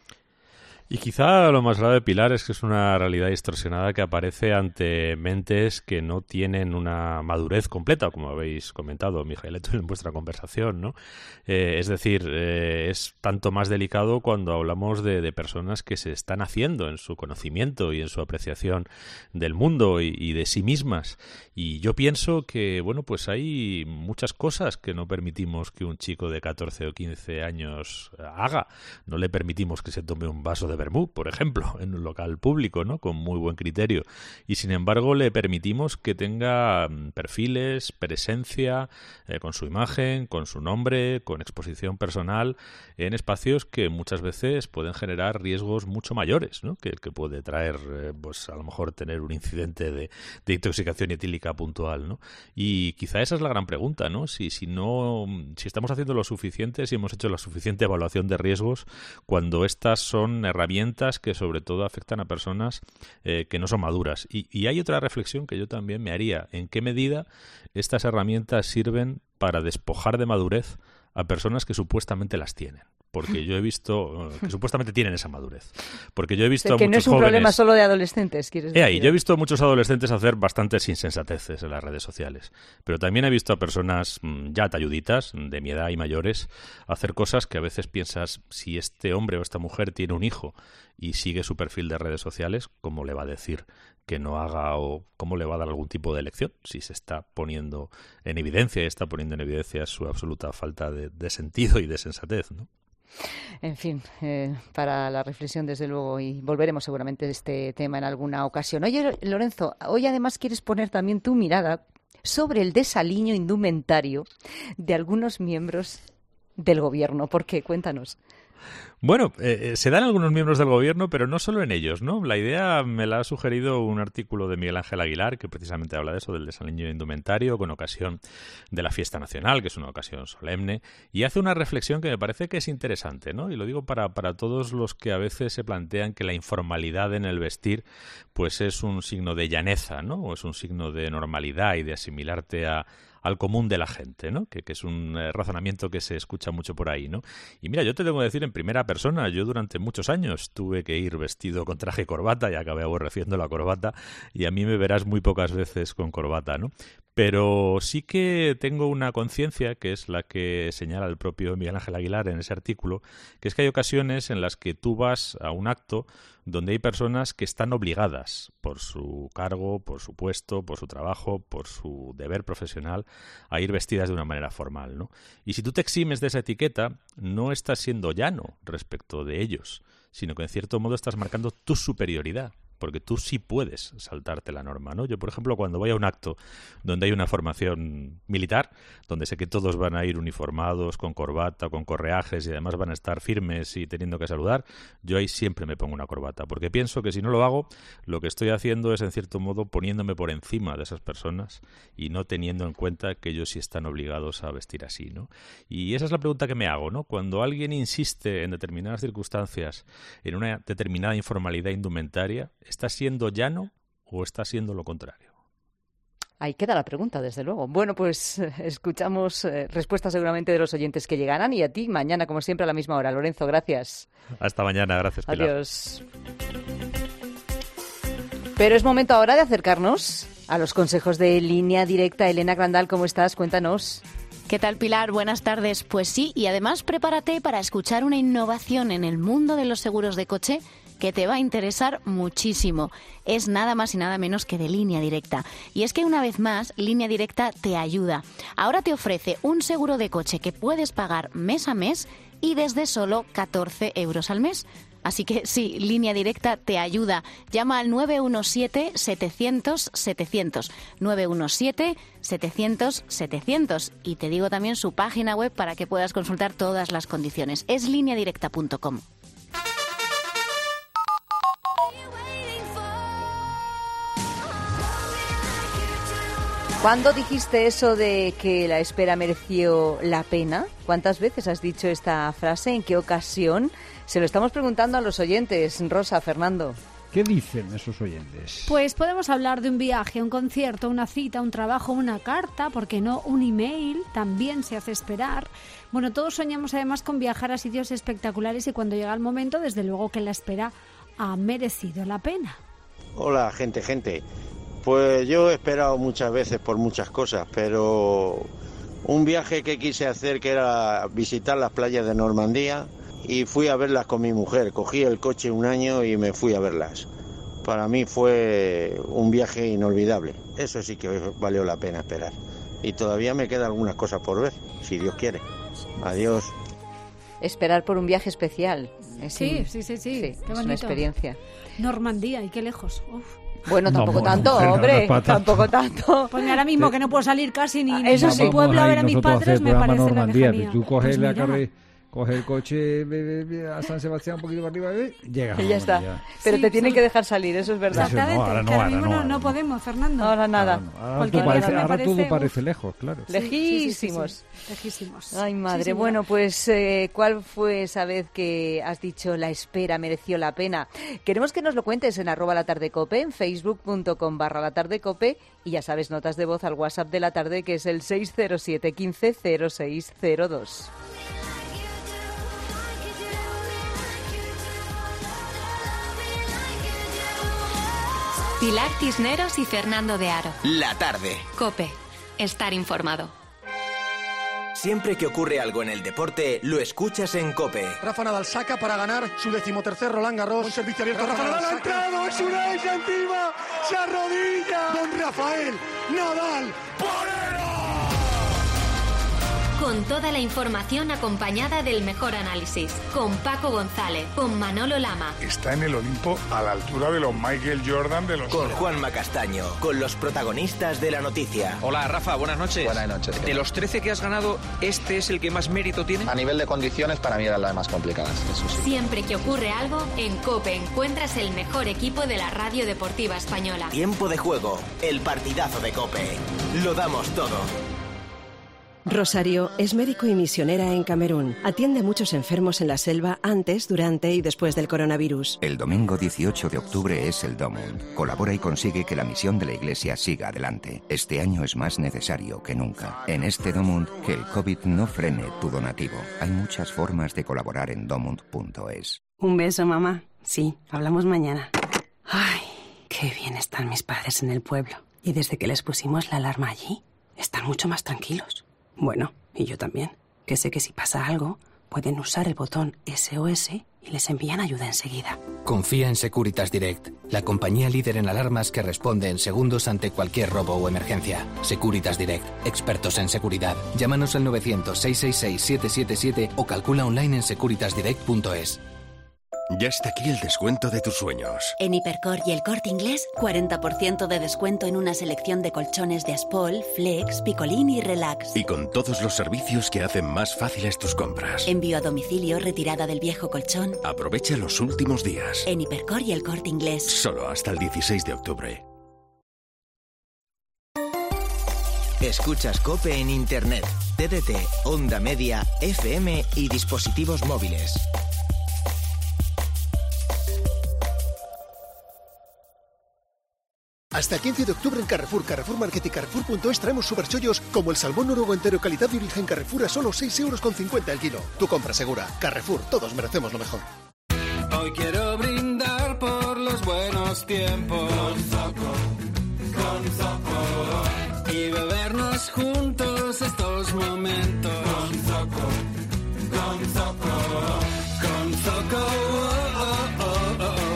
Y quizá lo más grave, Pilar, es que es una realidad distorsionada que aparece ante mentes que no tienen una madurez completa, como habéis comentado, Mijaela, en vuestra conversación, ¿no? Eh, es decir, eh, es tanto más delicado cuando hablamos de, de personas que se están haciendo en su conocimiento y en su apreciación del mundo y, y de sí mismas. Y yo pienso que, bueno, pues hay muchas cosas que no permitimos que un chico de catorce o quince años haga. No le permitimos que se tome un vaso de vermú, por ejemplo, en un local público, ¿no? Con muy buen criterio. Y sin embargo le permitimos que tenga perfiles, presencia, eh, con su imagen, con su nombre, con exposición personal, en espacios que muchas veces pueden generar riesgos mucho mayores, ¿no? Que el que puede traer, eh, pues a lo mejor tener un incidente de, de intoxicación etílica puntual, ¿no? Y quizá esa es la gran pregunta, ¿no? Si, si no, si estamos haciendo lo suficiente, si hemos hecho la suficiente evaluación de riesgos cuando estas son herramientas herramientas que sobre todo afectan a personas eh, que no son maduras. Y, y hay otra reflexión que yo también me haría. ¿En qué medida estas herramientas sirven para despojar de madurez a personas que supuestamente las tienen? Porque yo he visto que supuestamente tienen esa madurez. Porque yo he visto o sea, que a muchos no es un jóvenes, problema solo de adolescentes, ¿quieres decir? Eh, ahí, yo he visto a muchos adolescentes hacer bastantes insensateces en las redes sociales. Pero también he visto a personas mmm, ya talluditas, de mi edad y mayores, hacer cosas que a veces piensas, si este hombre o esta mujer tiene un hijo y sigue su perfil de redes sociales, ¿cómo le va a decir que no haga o cómo le va a dar algún tipo de elección si se está poniendo en evidencia y está poniendo en evidencia su absoluta falta de, de sentido y de sensatez, ¿no? En fin, eh, para la reflexión desde luego, y volveremos seguramente a este tema en alguna ocasión. Oye, Lorenzo, hoy además quieres poner también tu mirada sobre el desaliño indumentario de algunos miembros del gobierno. ¿Por qué? Cuéntanos. Bueno, eh, se dan algunos miembros del gobierno, pero no solo en ellos, ¿no? La idea me la ha sugerido un artículo de Miguel Ángel Aguilar, que precisamente habla de eso, del desaliño indumentario, con ocasión de la fiesta nacional, que es una ocasión solemne, y hace una reflexión que me parece que es interesante, ¿no? Y lo digo para, para todos los que a veces se plantean que la informalidad en el vestir, pues es un signo de llaneza, ¿no? O es un signo de normalidad y de asimilarte a al común de la gente, ¿no? Que, que es un eh, razonamiento que se escucha mucho por ahí, ¿no? Y mira, yo te tengo que decir en primera persona, yo durante muchos años tuve que ir vestido con traje y corbata y acabé aborreciendo la corbata y a mí me verás muy pocas veces con corbata, ¿no? Pero sí que tengo una conciencia, que es la que señala el propio Miguel Ángel Aguilar en ese artículo, que es que hay ocasiones en las que tú vas a un acto donde hay personas que están obligadas por su cargo, por su puesto, por su trabajo, por su deber profesional, a ir vestidas de una manera formal, ¿no? Y si tú te eximes de esa etiqueta, no estás siendo llano respecto de ellos, sino que en cierto modo estás marcando tu superioridad. Porque tú sí puedes saltarte la norma, ¿no? Yo, por ejemplo, cuando voy a un acto donde hay una formación militar, donde sé que todos van a ir uniformados, con corbata, con correajes y además van a estar firmes y teniendo que saludar, yo ahí siempre me pongo una corbata, porque pienso que si no lo hago, lo que estoy haciendo es, en cierto modo, poniéndome por encima de esas personas y no teniendo en cuenta que ellos sí están obligados a vestir así, ¿no? Y esa es la pregunta que me hago, ¿no? Cuando alguien insiste en determinadas circunstancias, en una determinada informalidad indumentaria, ¿está siendo llano o está siendo lo contrario? Ahí queda la pregunta, desde luego. Bueno, pues eh, escuchamos eh, respuestas seguramente de los oyentes que llegarán y a ti mañana, como siempre, a la misma hora. Lorenzo, gracias. Hasta mañana, gracias, Pilar. Adiós. Pero es momento ahora de acercarnos a los consejos de Línea Directa. Elena Grandal, ¿cómo estás? Cuéntanos. ¿Qué tal, Pilar? Buenas tardes. Pues sí, y además prepárate para escuchar una innovación en el mundo de los seguros de coche que te va a interesar muchísimo. Es nada más y nada menos que de Línea Directa. Y es que una vez más, Línea Directa te ayuda. Ahora te ofrece un seguro de coche que puedes pagar mes a mes y desde solo catorce euros al mes. Así que sí, Línea Directa te ayuda. Llama al nueve uno siete, setecientos, setecientos. nueve uno siete, setecientos, setecientos. Y te digo también su página web para que puedas consultar todas las condiciones. Es línea directa punto com. ¿Cuándo dijiste eso de que la espera mereció la pena? ¿Cuántas veces has dicho esta frase? ¿En qué ocasión? Se lo estamos preguntando a los oyentes. Rosa, Fernando. ¿Qué dicen esos oyentes? Pues podemos hablar de un viaje, un concierto, una cita, un trabajo, una carta, ¿por qué no? Un email, también se hace esperar. Bueno, todos soñamos además con viajar a sitios espectaculares y cuando llega el momento, desde luego que la espera ha merecido la pena. Hola, gente, gente. Pues yo he esperado muchas veces por muchas cosas, pero un viaje que quise hacer que era visitar las playas de Normandía y fui a verlas con mi mujer. Cogí el coche un año y me fui a verlas. Para mí fue un viaje inolvidable. Eso sí que valió la pena esperar. Y todavía me quedan algunas cosas por ver, si Dios quiere. Adiós. Esperar por un viaje especial. Es sí, in... sí, sí, sí, sí. Qué Es bonito. una experiencia. Normandía, ¿y qué lejos? Uf. Bueno, tampoco No, tanto, mujer, no, hombre, no es para tampoco tanto. Pues ahora mismo que no puedo salir casi ni, ni Eso a sí. mi pueblo a ver a mis padres, me parece la Normandía, lejanía. tú coges Pues la mira. carre, coges el coche ve, ve, a San Sebastián un poquito para arriba y llegas. Y ya está. Pero Sí, te tienen sí. que dejar salir, eso es verdad. Exactamente, No, ahora no, que ahora ahora mismo no, no, ahora no no. podemos, Fernando. Ahora nada. Ahora, Cualquier todo día parece, me ahora parece, todo uf. parece lejos, claro. Sí, sí, sí, sí, Lejísimos. sí. Lejísimos. Ay, madre. Sí, señora. Bueno, pues, eh, ¿cuál fue esa vez que has dicho la espera mereció la pena? Queremos que nos lo cuentes en arroba la tarde cope, en facebook punto com barra la tarde cope y ya sabes, notas de voz al WhatsApp de la tarde que es el seis cero siete, quince, cero seis cero dos. Pilar Cisneros y Fernando de Aro. La tarde. COPE. Estar informado. Siempre que ocurre algo en el deporte, lo escuchas en COPE. Rafa Nadal saca para ganar su decimotercer Roland Garros. Un servicio abierto. Rafa, Rafa Nadal ha entrado, es una ella encima, se arrodilla. Don Rafael Nadal, ¡porero! Con toda la información acompañada del mejor análisis. Con Paco González, con Manolo Lama. Está en el Olimpo a la altura de los Michael Jordan de los... Con Juanma Castaño, con los protagonistas de la noticia. Hola Rafa, buenas noches. Buenas noches. De los trece que has ganado, ¿este es el que más mérito tiene? A nivel de condiciones, para mí eran las más complicadas, eso sí. Siempre que ocurre algo, en COPE encuentras el mejor equipo de la radio deportiva española. Tiempo de juego, el partidazo de COPE. Lo damos todo. Rosario es médico y misionera en Camerún. Atiende a muchos enfermos en la selva antes, durante y después del coronavirus. El domingo dieciocho de octubre es el Domund. Colabora y consigue que la misión de la Iglesia siga adelante. Este año es más necesario que nunca. En este Domund, que el COVID no frene tu donativo. Hay muchas formas de colaborar en domund punto es. Un beso, mamá. Sí, hablamos mañana. Ay, qué bien están mis padres en el pueblo. Y desde que les pusimos la alarma allí, están mucho más tranquilos. Bueno, y yo también, que sé que si pasa algo, pueden usar el botón S O S y les envían ayuda enseguida. Confía en Securitas Direct, la compañía líder en alarmas que responde en segundos ante cualquier robo o emergencia. Securitas Direct, expertos en seguridad. Llámanos al novecientos, seiscientos sesenta y seis, siete siete siete o calcula online en securitas direct punto es. Ya está aquí el descuento de tus sueños. En Hipercor y El Corte Inglés, cuarenta por ciento de descuento en una selección de colchones de Aspol, Flex, Picolín y Relax. Y con todos los servicios que hacen más fáciles tus compras. Envío a domicilio, retirada del viejo colchón. Aprovecha los últimos días. En Hipercor y El Corte Inglés. Solo hasta el dieciséis de octubre. Escuchas COPE en Internet, T D T, Onda Media, F M y dispositivos móviles. Hasta el quince de octubre en Carrefour, Carrefour Market y Carrefour punto es traemos superchollos como el salmón noruego entero calidad de origen Carrefour a solo seis euros con cincuenta el kilo. Tu compra segura. Carrefour, todos merecemos lo mejor. Hoy quiero brindar por los buenos tiempos. Con Zoco, con Zoco. Y bebernos juntos estos momentos. Con Zoco, con Zoco. Con Zoco, oh, oh, oh, oh.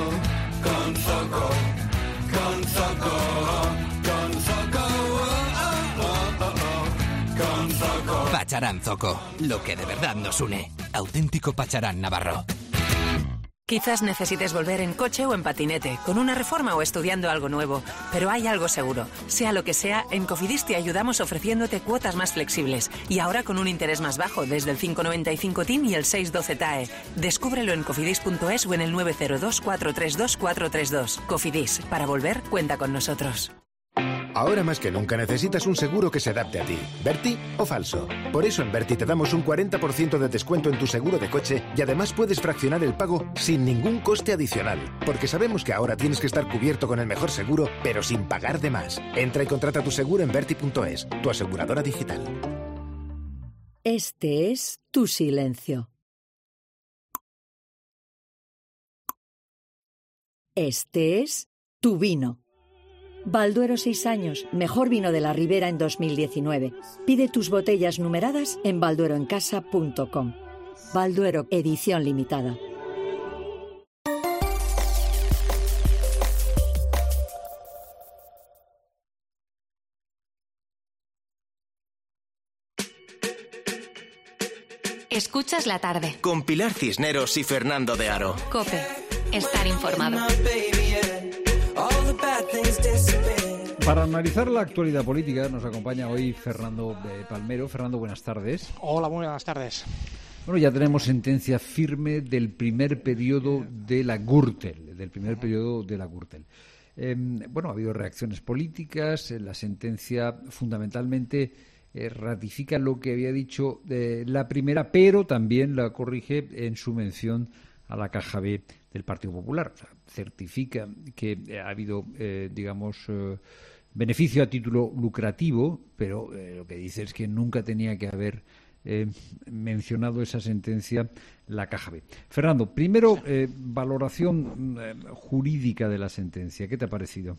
Pacharán Zoco. Lo que de verdad nos une. Auténtico Pacharán Navarro. Quizás necesites volver en coche o en patinete, con una reforma o estudiando algo nuevo. Pero hay algo seguro. Sea lo que sea, en Cofidis te ayudamos ofreciéndote cuotas más flexibles. Y ahora con un interés más bajo, desde el cinco coma noventa y cinco T I M y el seis coma doce T A E. Descúbrelo en cofidis punto es o en el nueve cero dos, cuatro tres dos, cuatro tres dos. Cofidis, para volver, cuenta con nosotros. Ahora más que nunca necesitas un seguro que se adapte a ti, Berti o falso. Por eso en Berti te damos un cuarenta por ciento de descuento en tu seguro de coche y además puedes fraccionar el pago sin ningún coste adicional. Porque sabemos que ahora tienes que estar cubierto con el mejor seguro, pero sin pagar de más. Entra y contrata tu seguro en berti punto es, tu aseguradora digital. Este es tu silencio. Este es tu vino. Balduero seis años, mejor vino de la Ribera en dos mil diecinueve. Pide tus botellas numeradas en baldueroencasa punto com. Balduero, edición limitada. Escuchas la tarde. Con Pilar Cisneros y Fernando de Aro. COPE. Estar informado. Para analizar la actualidad política nos acompaña hoy Fernando de Palmero. Fernando, buenas tardes. Hola, muy buenas tardes. Bueno, ya tenemos sentencia firme del primer periodo de la Gürtel, del primer periodo de la Gürtel. Eh, bueno, ha habido reacciones políticas. La sentencia fundamentalmente eh, ratifica lo que había dicho eh, la primera, pero también la corrige en su mención a la caja B del Partido Popular. O sea, certifica que ha habido, eh, digamos, eh, beneficio a título lucrativo, pero eh, lo que dice es que nunca tenía que haber eh, mencionado esa sentencia la caja B. Fernando, primero, eh, valoración eh, jurídica de la sentencia. ¿Qué te ha parecido?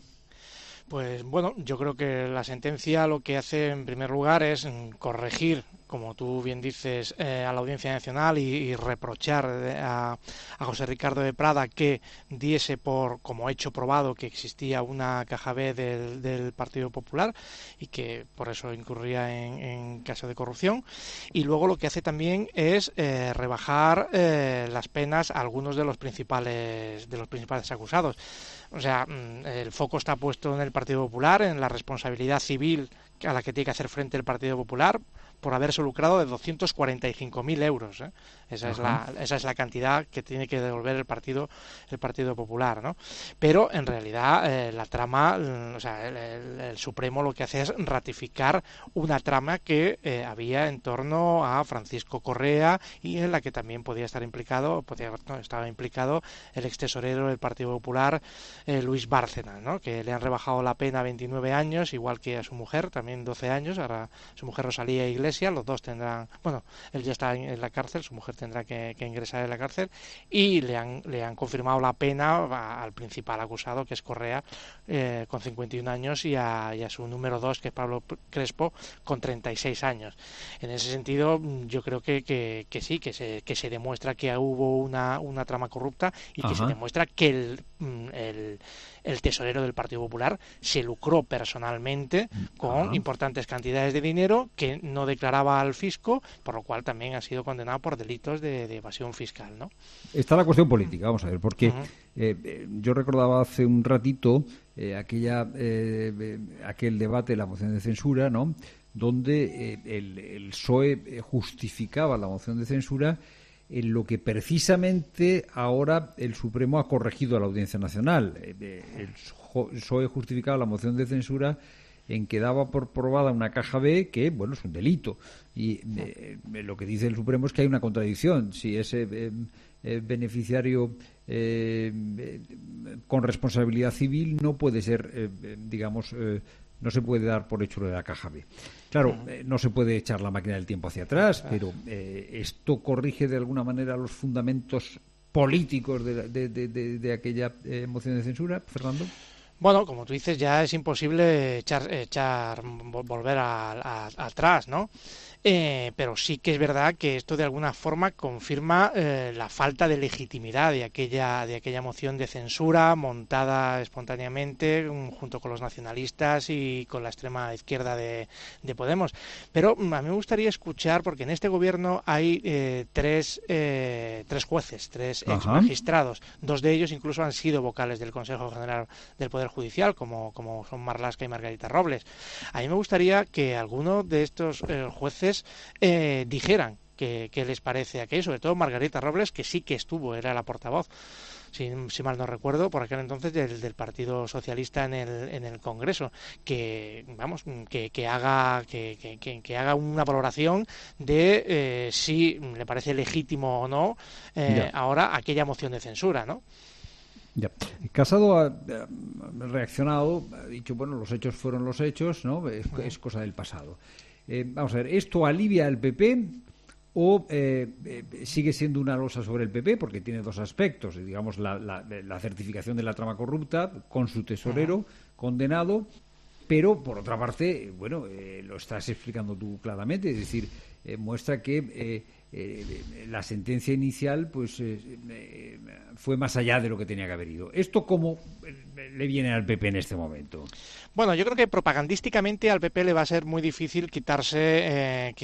Pues bueno, yo creo que la sentencia lo que hace en primer lugar es corregir, como tú bien dices, eh, a la Audiencia Nacional y, y reprochar a, a José Ricardo de Prada que diese por como hecho probado que existía una caja B del, del Partido Popular y que por eso incurría en, en caso de corrupción. Y luego lo que hace también es eh, rebajar eh, las penas a algunos de los principales de los principales acusados. O sea, el foco está puesto en el Partido Popular, en la responsabilidad civil a la que tiene que hacer frente el Partido Popular por haberse lucrado de doscientos cuarenta y cinco mil euros. ¿eh? Esa es la esa es la cantidad que tiene que devolver el Partido el Partido Popular, ¿no? Pero en realidad eh, la trama, o sea, el, el, el Supremo lo que hace es ratificar una trama que eh, había en torno a Francisco Correa y en la que también podía estar implicado, podía no, estaba implicado el ex tesorero del Partido Popular, eh, Luis Bárcenas, ¿no? Que le han rebajado la pena a veintinueve años, igual que a su mujer, también doce años. Ahora su mujer Rosalía Iglesias. Los dos tendrán, bueno, él ya está en la cárcel, su mujer tendrá que, que ingresar en la cárcel y le han, le han confirmado la pena a, al principal acusado, que es Correa, eh, con cincuenta y un años, y a, y a su número dos, que es Pablo Crespo, con treinta y seis años. En ese sentido, yo creo que, que, que sí, que se, que se demuestra que hubo una, una trama corrupta y que Ajá. se demuestra que el, el, el tesorero del Partido Popular se lucró personalmente con Ajá. importantes cantidades de dinero que no declaraba al fisco, por lo cual también ha sido condenado por delitos de, de evasión fiscal, ¿no? Está la cuestión política, vamos a ver, porque uh-huh. eh, yo recordaba hace un ratito eh, aquella eh, aquel debate, la moción de censura, ¿no?, donde eh, el, el P S O E justificaba la moción de censura en lo que precisamente ahora el Supremo ha corregido a la Audiencia Nacional. El P S O E justificaba la moción de censura en que daba por probada una caja B que, bueno, es un delito. Y eh, lo que dice el Supremo es que hay una contradicción. Si ese eh, eh, beneficiario eh, eh, con responsabilidad civil no puede ser, eh, digamos, eh, no se puede dar por hecho lo de la caja B. Claro, eh, no se puede echar la máquina del tiempo hacia atrás, pero eh, ¿esto corrige de alguna manera los fundamentos políticos de, de, de, de, de aquella eh, moción de censura, Fernando? Bueno, como tú dices, ya es imposible echar, echar volver a, a, a atrás, ¿no? Eh, pero sí que es verdad que esto de alguna forma confirma eh, la falta de legitimidad de aquella de aquella moción de censura montada espontáneamente um, junto con los nacionalistas y con la extrema izquierda de, de Podemos. Pero um, a mí me gustaría escuchar, porque en este gobierno hay eh, tres eh, tres jueces, tres ex magistrados, dos de ellos incluso han sido vocales del Consejo General del Poder Judicial, como, como son Marlaska y Margarita Robles. A mí me gustaría que alguno de estos eh, jueces Eh, dijeran qué les parece aquello, sobre todo Margarita Robles, que sí que estuvo, era la portavoz, si, si mal no recuerdo, por aquel entonces del, del Partido Socialista en el, en el Congreso, que vamos, que, que haga que, que, que haga una valoración de eh, si le parece legítimo o no eh, ahora aquella moción de censura, ¿no? Ya. Casado ha, ha reaccionado, ha dicho, bueno, los hechos fueron los hechos, ¿no? Es, es cosa del pasado. Eh, vamos a ver, ¿esto alivia al P P o eh, eh, sigue siendo una losa sobre el P P? Porque tiene dos aspectos, digamos, la, la, la certificación de la trama corrupta con su tesorero uh-huh. condenado, pero por otra parte, bueno, eh, lo estás explicando tú claramente, es decir, eh, muestra que eh, eh, la sentencia inicial pues eh, eh, fue más allá de lo que tenía que haber ido. ¿Esto cómo le viene al P P en este momento? Bueno, yo creo que propagandísticamente al P P le va a ser muy difícil quitarse eh,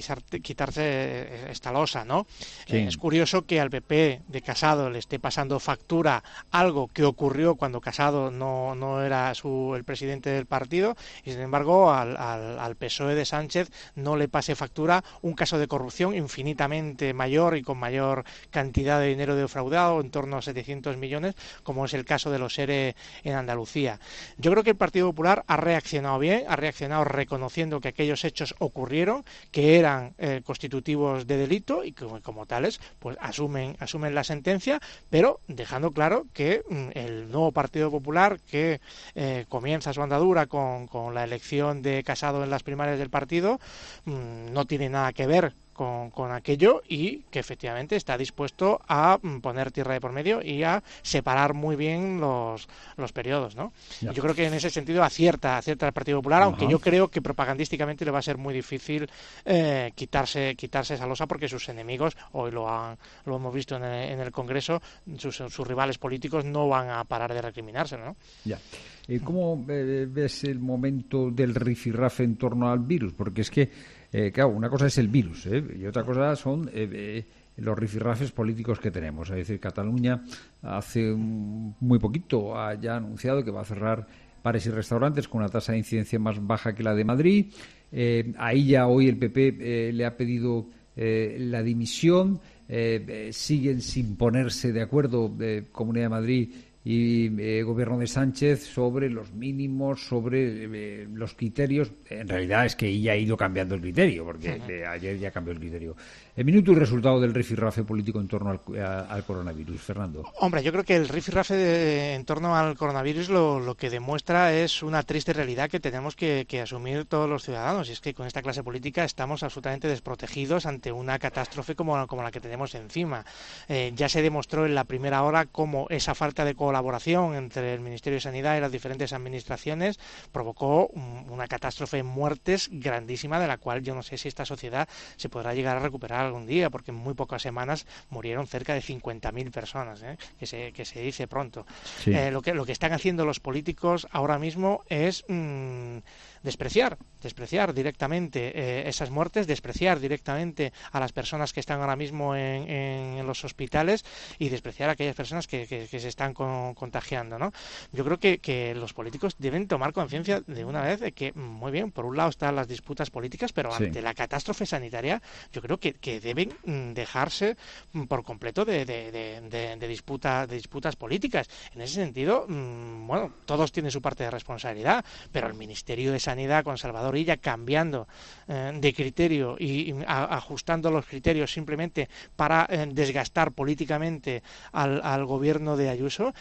quitarse esta losa, ¿no? Sí. Eh, es curioso que al P P de Casado le esté pasando factura algo que ocurrió cuando Casado no, no era su, el presidente del partido, y sin embargo al, al, al P S O E de Sánchez no le pase factura un caso de corrupción infinitamente mayor y con mayor cantidad de dinero defraudado, en torno a setecientos millones, como es el caso de los ERE en Andalucía. Yo creo que el Partido Popular ha reaccionado bien, ha reaccionado reconociendo que aquellos hechos ocurrieron, que eran eh, constitutivos de delito y que como tales pues asumen asumen la sentencia, pero dejando claro que mm, el nuevo Partido Popular, que eh, comienza su andadura con, con la elección de Casado en las primarias del partido, mmm, no tiene nada que ver Con, con aquello, y que efectivamente está dispuesto a poner tierra de por medio y a separar muy bien los, los periodos, ¿no? Ya. Yo creo que en ese sentido acierta, acierta el Partido Popular, Ajá. aunque yo creo que propagandísticamente le va a ser muy difícil eh, quitarse quitarse esa losa, porque sus enemigos, hoy lo han lo hemos visto en el, en el Congreso, sus, sus rivales políticos no van a parar de recriminárselo, ¿no? Ya. ¿Cómo ves el momento del rifirrafe en torno al virus? Porque es que Eh, claro, una cosa es el virus ¿eh? y otra cosa son eh, eh, los rifirrafes políticos que tenemos. Es decir, Cataluña hace un, muy poquito ha ya anunciado que va a cerrar bares y restaurantes con una tasa de incidencia más baja que la de Madrid. Eh, ahí ya hoy el P P eh, le ha pedido eh, la dimisión. Eh, eh, siguen sin ponerse de acuerdo eh, Comunidad de Madrid y eh, Gobierno de Sánchez sobre los mínimos, sobre eh, los criterios. En realidad es que ya ha ido cambiando el criterio, porque uh-huh. eh, ayer ya cambió el criterio. El minuto y resultado del rifirrafe político en torno al, a, al coronavirus, Fernando. Hombre, yo creo que el rifirrafe de, en torno al coronavirus lo, lo que demuestra es una triste realidad que tenemos que, que asumir todos los ciudadanos, y es que con esta clase política estamos absolutamente desprotegidos ante una catástrofe como, como la que tenemos encima. Eh, ya se demostró en la primera hora cómo esa falta de colaboración entre el Ministerio de Sanidad y las diferentes administraciones provocó un, una catástrofe en muertes grandísima, de la cual yo no sé si esta sociedad se podrá llegar a recuperar algún día, porque en muy pocas semanas murieron cerca de cincuenta mil personas, ¿eh? que se que se dice pronto. Sí. Eh, lo que lo que están haciendo los políticos ahora mismo es mmm, despreciar, despreciar directamente eh, esas muertes, despreciar directamente a las personas que están ahora mismo en, en, en los hospitales, y despreciar a aquellas personas que, que, que se están con, contagiando, ¿no? Yo creo que, que los políticos deben tomar conciencia de una vez de que, muy bien, por un lado están las disputas políticas, pero sí. ante la catástrofe sanitaria yo creo que, que deben dejarse por completo de, de, de, de, de, disputa, de disputas políticas. En ese sentido, bueno, todos tienen su parte de responsabilidad, pero el Ministerio de Sanidad con Salvador Illa cambiando eh, de criterio y, y a, ajustando los criterios simplemente para eh, desgastar políticamente al, al gobierno de Ayuso,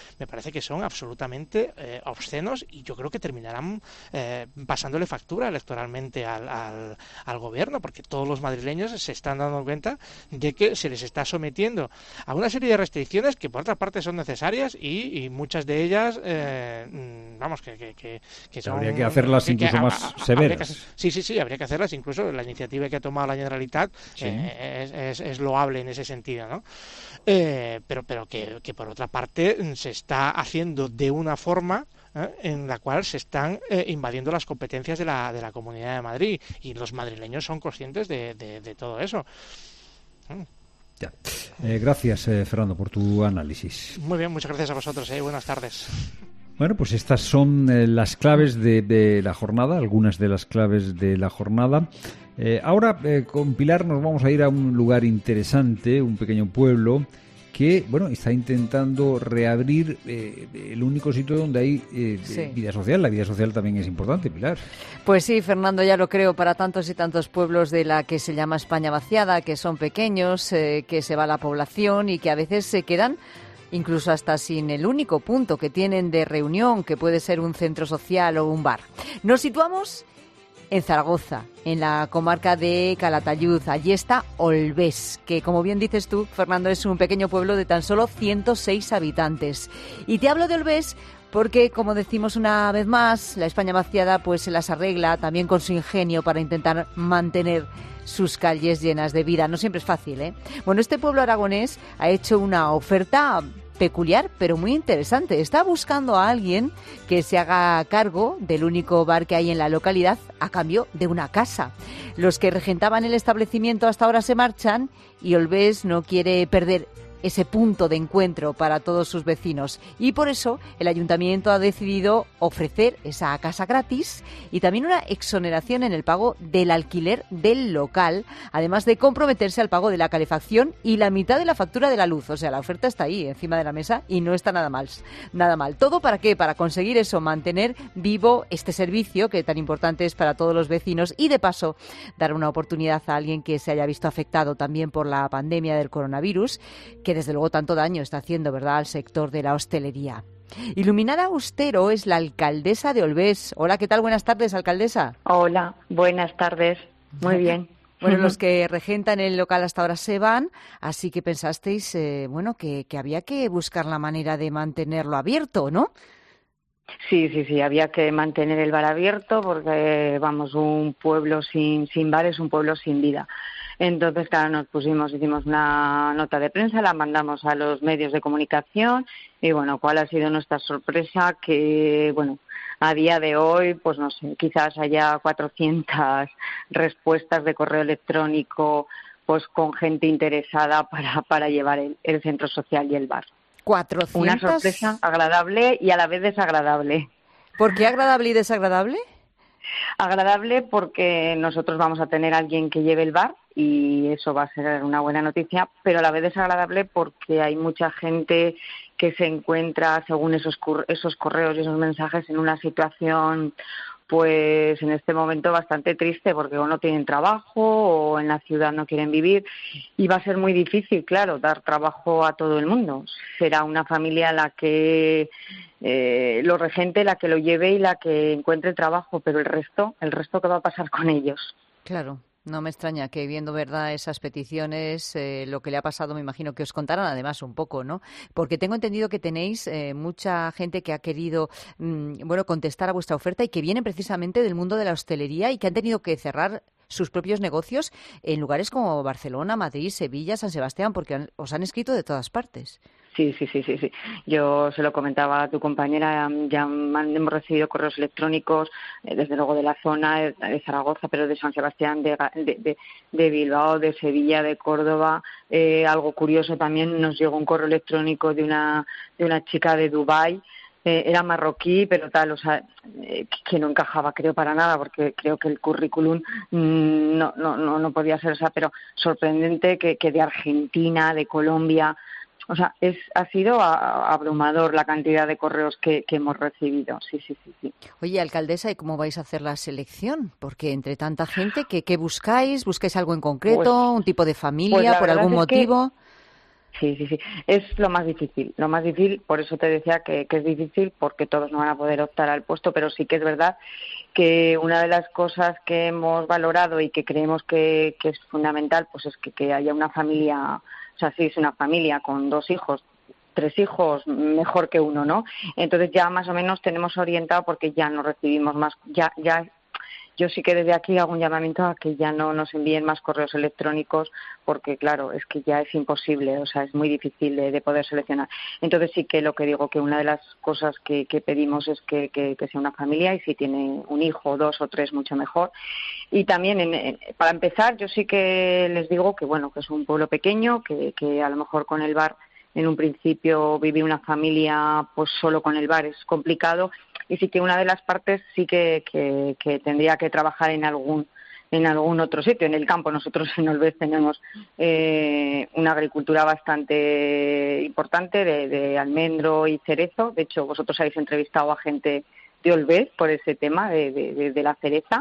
me parece que son absolutamente eh, obscenos y yo creo que terminarán eh, pasándole factura electoralmente al, al, al gobierno, porque todos los madrileños se están dando cuenta de que se les está sometiendo a una serie de restricciones que por otra parte son necesarias y, y muchas de ellas eh, vamos que, que, que, que son, habría que hacerlas que, incluso que, más a, a, severas hacer, sí, sí, sí, habría que hacerlas incluso la iniciativa que ha tomado la Generalitat sí. eh, es, es, es loable en ese sentido, ¿no? Eh, pero pero que, que por otra parte se está haciendo de una forma ¿eh? en la cual se están eh, invadiendo las competencias de la, de la Comunidad de Madrid y los madrileños son conscientes de, de, de todo eso. Mm. Ya. Eh, gracias, eh, Fernando, por tu análisis. Muy bien, muchas gracias a vosotros. Eh. Buenas tardes. Bueno, pues estas son eh, las claves de, de la jornada, algunas de las claves de la jornada. Eh, ahora, eh, con Pilar nos vamos a ir a un lugar interesante, un pequeño pueblo que, bueno, está intentando reabrir eh, el único sitio donde hay eh, sí. vida social. La vida social también es importante, Pilar. Pues sí, Fernando, ya lo creo, para tantos y tantos pueblos de la que se llama España vaciada, que son pequeños, eh, que se va la población y que a veces se quedan incluso hasta sin el único punto que tienen de reunión, que puede ser un centro social o un bar. Nos situamos en Zaragoza, en la comarca de Calatayud. Allí está Olbés, que como bien dices tú, Fernando, es un pequeño pueblo de tan solo ciento seis habitantes. Y te hablo de Olbés porque, como decimos una vez más, la España vaciada pues se las arregla también con su ingenio para intentar mantener sus calles llenas de vida. No siempre es fácil, ¿eh? Bueno, este pueblo aragonés ha hecho una oferta peculiar, pero muy interesante. Está buscando a alguien que se haga cargo del único bar que hay en la localidad a cambio de una casa. Los que regentaban el establecimiento hasta ahora se marchan y Olbés no quiere perder ese punto de encuentro para todos sus vecinos y por eso el ayuntamiento ha decidido ofrecer esa casa gratis y también una exoneración en el pago del alquiler del local, además de comprometerse al pago de la calefacción y la mitad de la factura de la luz. O sea, la oferta está ahí encima de la mesa y no está nada mal. Nada mal. ¿Todo para qué? Para conseguir eso, mantener vivo este servicio que tan importante es para todos los vecinos y de paso dar una oportunidad a alguien que se haya visto afectado también por la pandemia del coronavirus, que desde luego tanto daño está haciendo, ¿verdad?, al sector de la hostelería. Iluminada Austero es la alcaldesa de Olbés. Hola, ¿qué tal? Buenas tardes, alcaldesa. Hola, buenas tardes. Muy bien. Bueno, los que regentan el local hasta ahora se van, así que pensasteis, eh, bueno, que, que había que buscar la manera de mantenerlo abierto, ¿no? Sí, sí, sí, había que mantener el bar abierto porque, vamos, un pueblo sin, sin bar es un pueblo sin vida. Entonces, claro, nos pusimos, hicimos una nota de prensa, la mandamos a los medios de comunicación y, bueno, ¿cuál ha sido nuestra sorpresa? Que, bueno, a día de hoy, pues no sé, quizás haya cuatrocientas respuestas de correo electrónico, pues con gente interesada para, para llevar el, el centro social y el bar. ¿cuatrocientas? Una sorpresa agradable y a la vez desagradable. ¿Por qué agradable y desagradable? Agradable porque nosotros vamos a tener a alguien que lleve el bar y eso va a ser una buena noticia, pero a la vez desagradable porque hay mucha gente que se encuentra, según esos, esos correos y esos mensajes, en una situación, pues en este momento bastante triste porque o no tienen trabajo o en la ciudad no quieren vivir y va a ser muy difícil, claro, dar trabajo a todo el mundo. Será una familia la que eh, lo regente, la que lo lleve y la que encuentre trabajo, pero el resto, el resto ¿qué va a pasar con ellos? Claro. No me extraña que viendo, verdad, esas peticiones, eh, lo que le ha pasado, me imagino que os contaran además un poco, ¿no? Porque tengo entendido que tenéis eh, mucha gente que ha querido, mmm, bueno, contestar a vuestra oferta y que vienen precisamente del mundo de la hostelería y que han tenido que cerrar sus propios negocios en lugares como Barcelona, Madrid, Sevilla, San Sebastián, porque han, os han escrito de todas partes. Sí, sí, sí, sí, sí. Yo se lo comentaba a tu compañera, ya hemos recibido correos electrónicos, eh, desde luego de la zona de, de Zaragoza, pero de San Sebastián, de, de, de, de Bilbao, de Sevilla, de Córdoba. Eh, algo curioso también, nos llegó un correo electrónico de una, de una chica de Dubái. Eh, era marroquí, pero tal, o sea, eh, que no encajaba, creo, para nada, porque creo que el currículum mmm, no, no, no, no podía ser, o sea, pero sorprendente que, que de Argentina, de Colombia. O sea, es, ha sido abrumador la cantidad de correos que, que hemos recibido. Sí, sí, sí, sí. Oye, alcaldesa, ¿y cómo vais a hacer la selección? Porque entre tanta gente, ¿qué, qué buscáis? ¿Buscáis algo en concreto? Pues, ¿un tipo de familia? Pues ¿por algún motivo? Que... Sí, sí, sí. Es lo más difícil. Lo más difícil, por eso te decía que, que es difícil, porque todos no van a poder optar al puesto, pero sí que es verdad que una de las cosas que hemos valorado y que creemos que, que es fundamental, pues es que, que haya una familia, o sea, si es una familia con dos hijos, tres hijos, mejor que uno, ¿no? Entonces ya más o menos tenemos orientado, porque ya no recibimos más, ya, ya. Yo sí que desde aquí hago un llamamiento a que ya no nos envíen más correos electrónicos, porque claro, es que ya es imposible, o sea, es muy difícil de, de poder seleccionar. Entonces sí que lo que digo, que una de las cosas que, que pedimos es que, que, que sea una familia, y si tiene un hijo, dos o tres, mucho mejor. Y también, en, en, para empezar, yo sí que les digo que bueno, que es un pueblo pequeño, que, que a lo mejor con el bar, en un principio vivir una familia pues solo con el bar es complicado, y sí que una de las partes sí que, que, que tendría que trabajar en algún en algún otro sitio, en el campo. Nosotros en Olvés tenemos eh, una agricultura bastante importante de, de almendro y cerezo. De hecho, vosotros habéis entrevistado a gente de Olvés por ese tema de, de, de, de la cereza.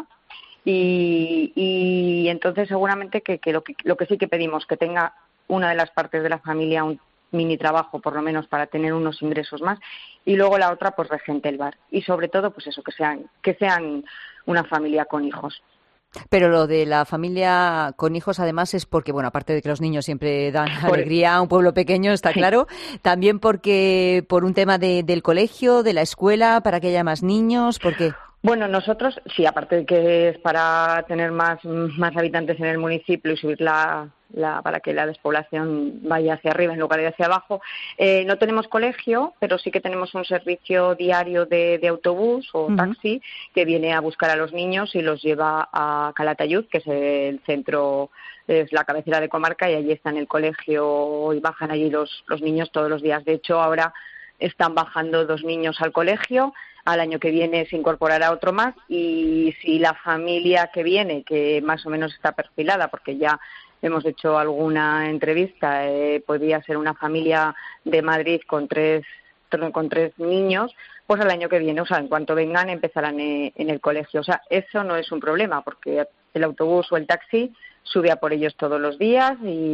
Y, y entonces seguramente que, que, lo que lo que sí que pedimos, que tenga una de las partes de la familia un mini trabajo, por lo menos, para tener unos ingresos más, y luego la otra pues regente el bar, y sobre todo pues eso, que sean que sean una familia con hijos. Pero lo de la familia con hijos, además, es porque, bueno, aparte de que los niños siempre dan por alegría a un pueblo pequeño, está claro, también porque por un tema de, del colegio, de la escuela, para que haya más niños, porque... Bueno, nosotros, sí, aparte de que es para tener más, más habitantes en el municipio y subir la, la para que la despoblación vaya hacia arriba en lugar de hacia abajo, eh, no tenemos colegio, pero sí que tenemos un servicio diario de, de autobús o uh-huh. taxi que viene a buscar a los niños y los lleva a Calatayud, que es el centro, es la cabecera de comarca, y allí está en el colegio y bajan allí los, los niños todos los días. De hecho, ahora están bajando dos niños al colegio. Al año que viene se incorporará otro más, y si la familia que viene, que más o menos está perfilada, porque ya hemos hecho alguna entrevista, eh, podría ser una familia de Madrid con tres con tres niños, pues al año que viene, o sea, en cuanto vengan, empezarán en, en el colegio. O sea, eso no es un problema, porque el autobús o el taxi sube a por ellos todos los días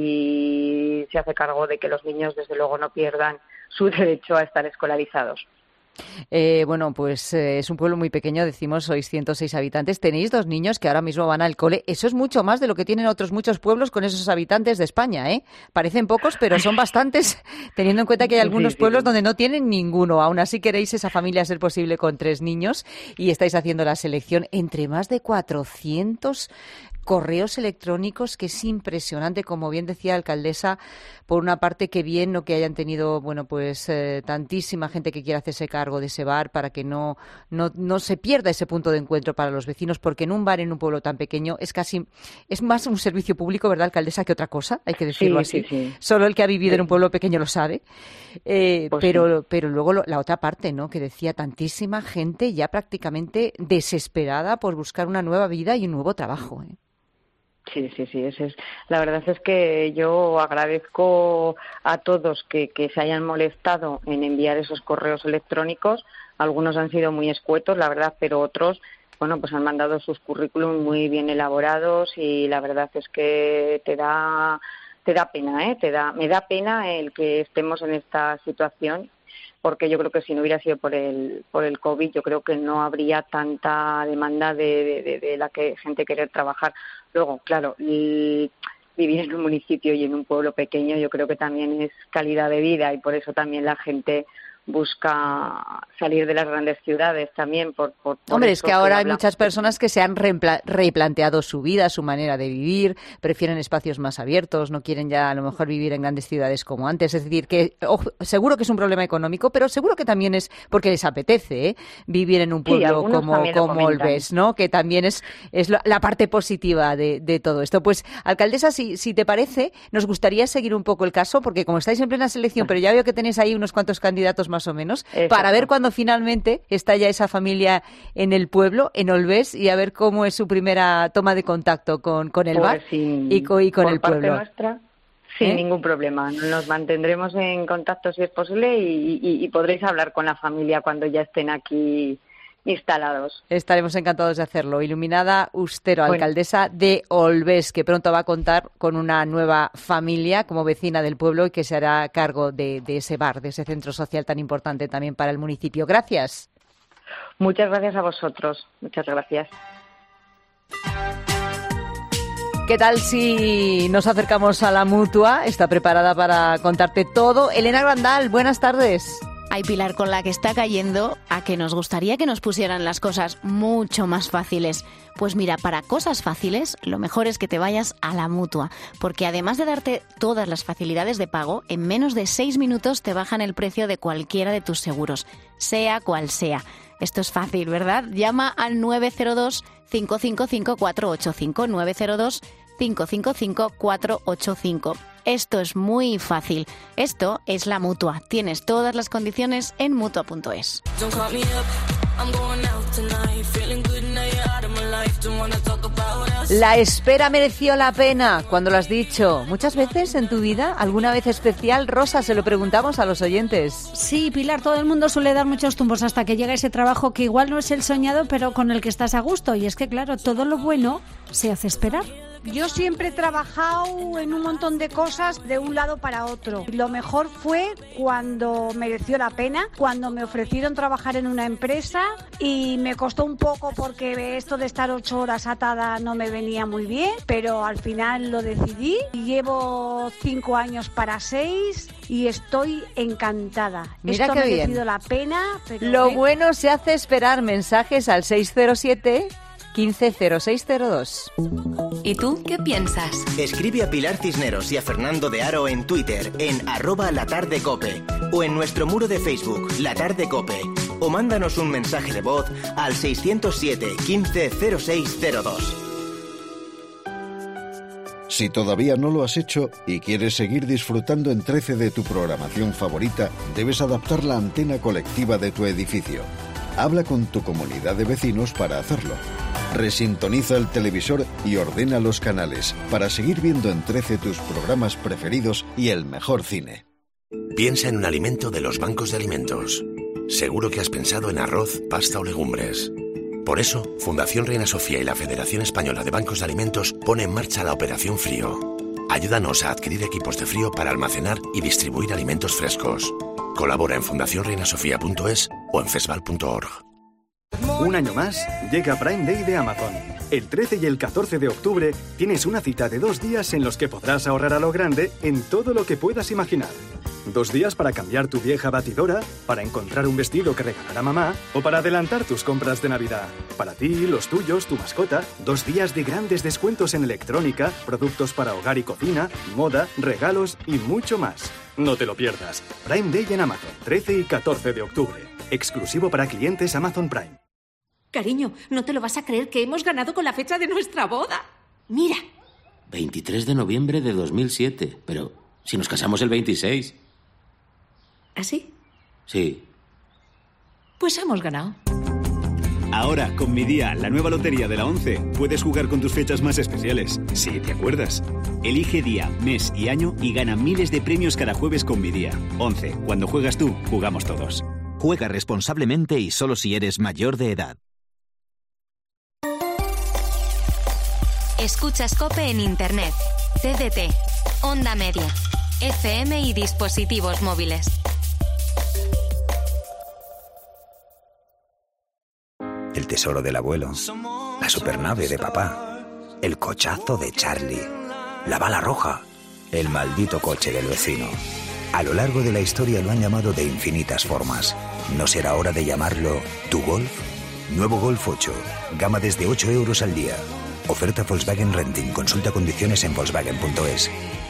y se hace cargo de que los niños, desde luego, no pierdan su derecho a estar escolarizados. Eh, bueno, pues eh, es un pueblo muy pequeño, decimos, sois ciento seis habitantes, tenéis dos niños que ahora mismo van al cole. Eso es mucho más de lo que tienen otros muchos pueblos con esos habitantes de España, ¿eh? Parecen pocos, pero son bastantes, teniendo en cuenta que hay algunos sí, sí, pueblos sí. donde no tienen ninguno. Aún así queréis esa familia, a ser posible, con tres niños, y estáis haciendo la selección entre más de cuatrocientos correos electrónicos, que es impresionante, como bien decía la alcaldesa. Por una parte, que bien, ¿no?, que hayan tenido, bueno, pues eh, tantísima gente que quiera hacerse cargo de ese bar, para que no, no no se pierda ese punto de encuentro para los vecinos, porque en un bar, en un pueblo tan pequeño, es casi es más un servicio público, ¿verdad, alcaldesa?, que otra cosa, hay que decirlo sí, así. Sí, sí. Solo el que ha vivido sí. en un pueblo pequeño lo sabe. Eh, pues pero sí. pero luego lo, la otra parte, ¿no?, que decía tantísima gente ya prácticamente desesperada por buscar una nueva vida y un nuevo trabajo, ¿eh? Sí, sí, sí. Ese es. La verdad es que yo agradezco a todos que, que se hayan molestado en enviar esos correos electrónicos. Algunos han sido muy escuetos, la verdad, pero otros, bueno, pues han mandado sus currículum muy bien elaborados, y la verdad es que te da te da pena, ¿eh? Te da me da pena el que estemos en esta situación, porque yo creo que si no hubiera sido por el por el COVID, yo creo que no habría tanta demanda de, de, de la que gente querer trabajar. Luego, claro, y vivir en un municipio y en un pueblo pequeño, yo creo que también es calidad de vida, y por eso también la gente busca salir de las grandes ciudades también. Por, por, por Hombre, es que ahora hay hablamos. muchas personas que se han repla- replanteado su vida, su manera de vivir, prefieren espacios más abiertos, no quieren ya a lo mejor vivir en grandes ciudades como antes. Es decir, que ojo, seguro que es un problema económico, pero seguro que también es porque les apetece, ¿eh?, vivir en un pueblo sí, como, como Olvés, ¿no?, que también es, es la, la parte positiva de, de todo esto. Pues, alcaldesa, si, si te parece, nos gustaría seguir un poco el caso, porque como estáis en plena selección, pero ya veo que tenéis ahí unos cuantos candidatos más o menos, Exacto. para ver cuándo finalmente está ya esa familia en el pueblo, en Olvés, y a ver cómo es su primera toma de contacto con, con el pues bar sin, y con, y con por el parte pueblo. Nuestra, sin ¿Eh? ningún problema. Nos mantendremos en contacto si es posible, y, y, y podréis hablar con la familia cuando ya estén aquí instalados. Estaremos encantados de hacerlo. Iluminada Ustero, Bueno. alcaldesa de Olbés, que pronto va a contar con una nueva familia como vecina del pueblo y que se hará cargo de, de ese bar, de ese centro social tan importante también para el municipio. Gracias. Muchas gracias a vosotros. Muchas gracias. ¿Qué tal si nos acercamos a la Mutua? Está preparada para contarte todo. Elena Grandal, buenas tardes. Ay, Pilar, con la que está cayendo, a que nos gustaría que nos pusieran las cosas mucho más fáciles. Pues mira, para cosas fáciles, lo mejor es que te vayas a la Mutua, porque además de darte todas las facilidades de pago, en menos de seis minutos te bajan el precio de cualquiera de tus seguros, sea cual sea. Esto es fácil, ¿verdad? Llama al nueve cero dos, cinco cinco cinco, cuatro ocho cinco, nueve cero dos, cinco cinco cinco, cuatro ocho cinco. Esto es muy fácil. Esto es la Mutua. Tienes todas las condiciones en mutua punto es. La espera mereció la pena, cuando lo has dicho. Muchas veces en tu vida, alguna vez especial, Rosa, se lo preguntamos a los oyentes. Sí, Pilar, todo el mundo suele dar muchos tumbos hasta que llega ese trabajo que igual no es el soñado, pero con el que estás a gusto. Y es que, claro, todo lo bueno se hace esperar. Yo siempre he trabajado en un montón de cosas de un lado para otro. Lo mejor fue cuando mereció la pena, cuando me ofrecieron trabajar en una empresa y me costó un poco porque esto de estar ocho horas atada no me venía muy bien, pero al final lo decidí. Llevo cinco años para seis y estoy encantada. Mira esto qué ha bien. merecido la pena. Pero Lo ¿eh? bueno se hace esperar. Mensajes al seis cero siete, quince cero seis cero dos. ¿Y tú qué piensas? Escribe a Pilar Cisneros y a Fernando de Aro en Twitter en arroba latardecope o en nuestro muro de Facebook La Tarde Cope o mándanos un mensaje de voz al seiscientos siete, quince, cero seis cero dos. Si todavía no lo has hecho y quieres seguir disfrutando en trece de tu programación favorita, debes adaptar la antena colectiva de tu edificio. Habla con tu comunidad de vecinos para hacerlo. Resintoniza el televisor y ordena los canales para seguir viendo en trece tus programas preferidos y el mejor cine. Piensa en un alimento de los bancos de alimentos. Seguro que has pensado en arroz, pasta o legumbres. Por eso, Fundación Reina Sofía y la Federación Española de Bancos de Alimentos pone en marcha la Operación Frío. Ayúdanos a adquirir equipos de frío para almacenar y distribuir alimentos frescos. Colabora en fundación reina sofía punto es o en fesval punto org. Un año más, llega Prime Day de Amazon. El trece y el catorce de octubre tienes una cita de dos días en los que podrás ahorrar a lo grande en todo lo que puedas imaginar. Dos días para cambiar tu vieja batidora, para encontrar un vestido que regalar a mamá o para adelantar tus compras de Navidad. Para ti, los tuyos, tu mascota. Dos días de grandes descuentos en electrónica, productos para hogar y cocina, moda, regalos y mucho más. No te lo pierdas. Prime Day en Amazon, trece y catorce de octubre. Exclusivo para clientes Amazon Prime. Cariño, no te lo vas a creer que hemos ganado con la fecha de nuestra boda. Mira. veintitrés de noviembre de dos mil siete. Pero si nos casamos el veintiséis. ¿Así? Sí. Pues hemos ganado. Ahora, con Mi Día, la nueva lotería de la once, puedes jugar con tus fechas más especiales, si te acuerdas. Elige día, mes y año y gana miles de premios cada jueves con Mi Día. once. Cuando juegas tú, jugamos todos. Juega responsablemente y solo si eres mayor de edad. Escuchas COPE en Internet, T D T, Onda Media, F M y dispositivos móviles. El tesoro del abuelo, la supernave de papá, el cochazo de Charlie, la bala roja, el maldito coche del vecino. A lo largo de la historia lo han llamado de infinitas formas. ¿No será hora de llamarlo tu Golf? Nuevo Golf ocho, gama desde ocho euros al día. Oferta Volkswagen Renting. Consulta condiciones en volkswagen punto es.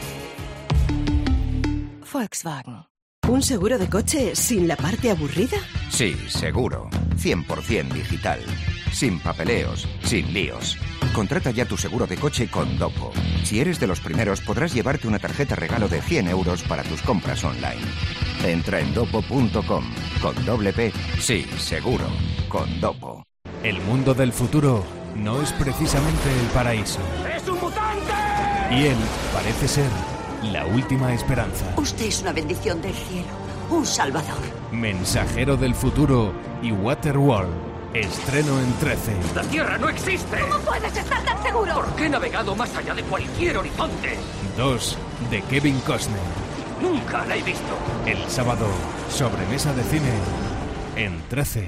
Volkswagen. ¿Un seguro de coche sin la parte aburrida? Sí, seguro. cien por ciento digital. Sin papeleos, sin líos. Contrata ya tu seguro de coche con Dopo. Si eres de los primeros, podrás llevarte una tarjeta regalo de cien euros para tus compras online. Entra en dopo punto com. Con doble P, sí, seguro. Con Dopo. El mundo del futuro no es precisamente el paraíso. ¡Es un mutante! Y él parece ser la última esperanza. Usted es una bendición del cielo, un salvador. Mensajero del futuro y Waterworld. Estreno en trece. ¡La Tierra no existe! ¿Cómo puedes estar tan seguro? Porque he navegado más allá de cualquier horizonte. dos. De Kevin Costner. Nunca la he visto. El sábado, sobremesa de cine en trece.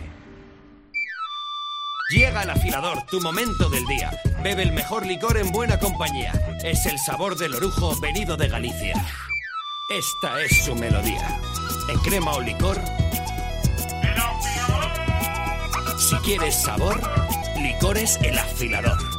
Llega el afilador, tu momento del día. Bebe el mejor licor en buena compañía. Es el sabor del orujo venido de Galicia. Esta es su melodía. En crema o licor. Si quieres sabor, licores El Afilador.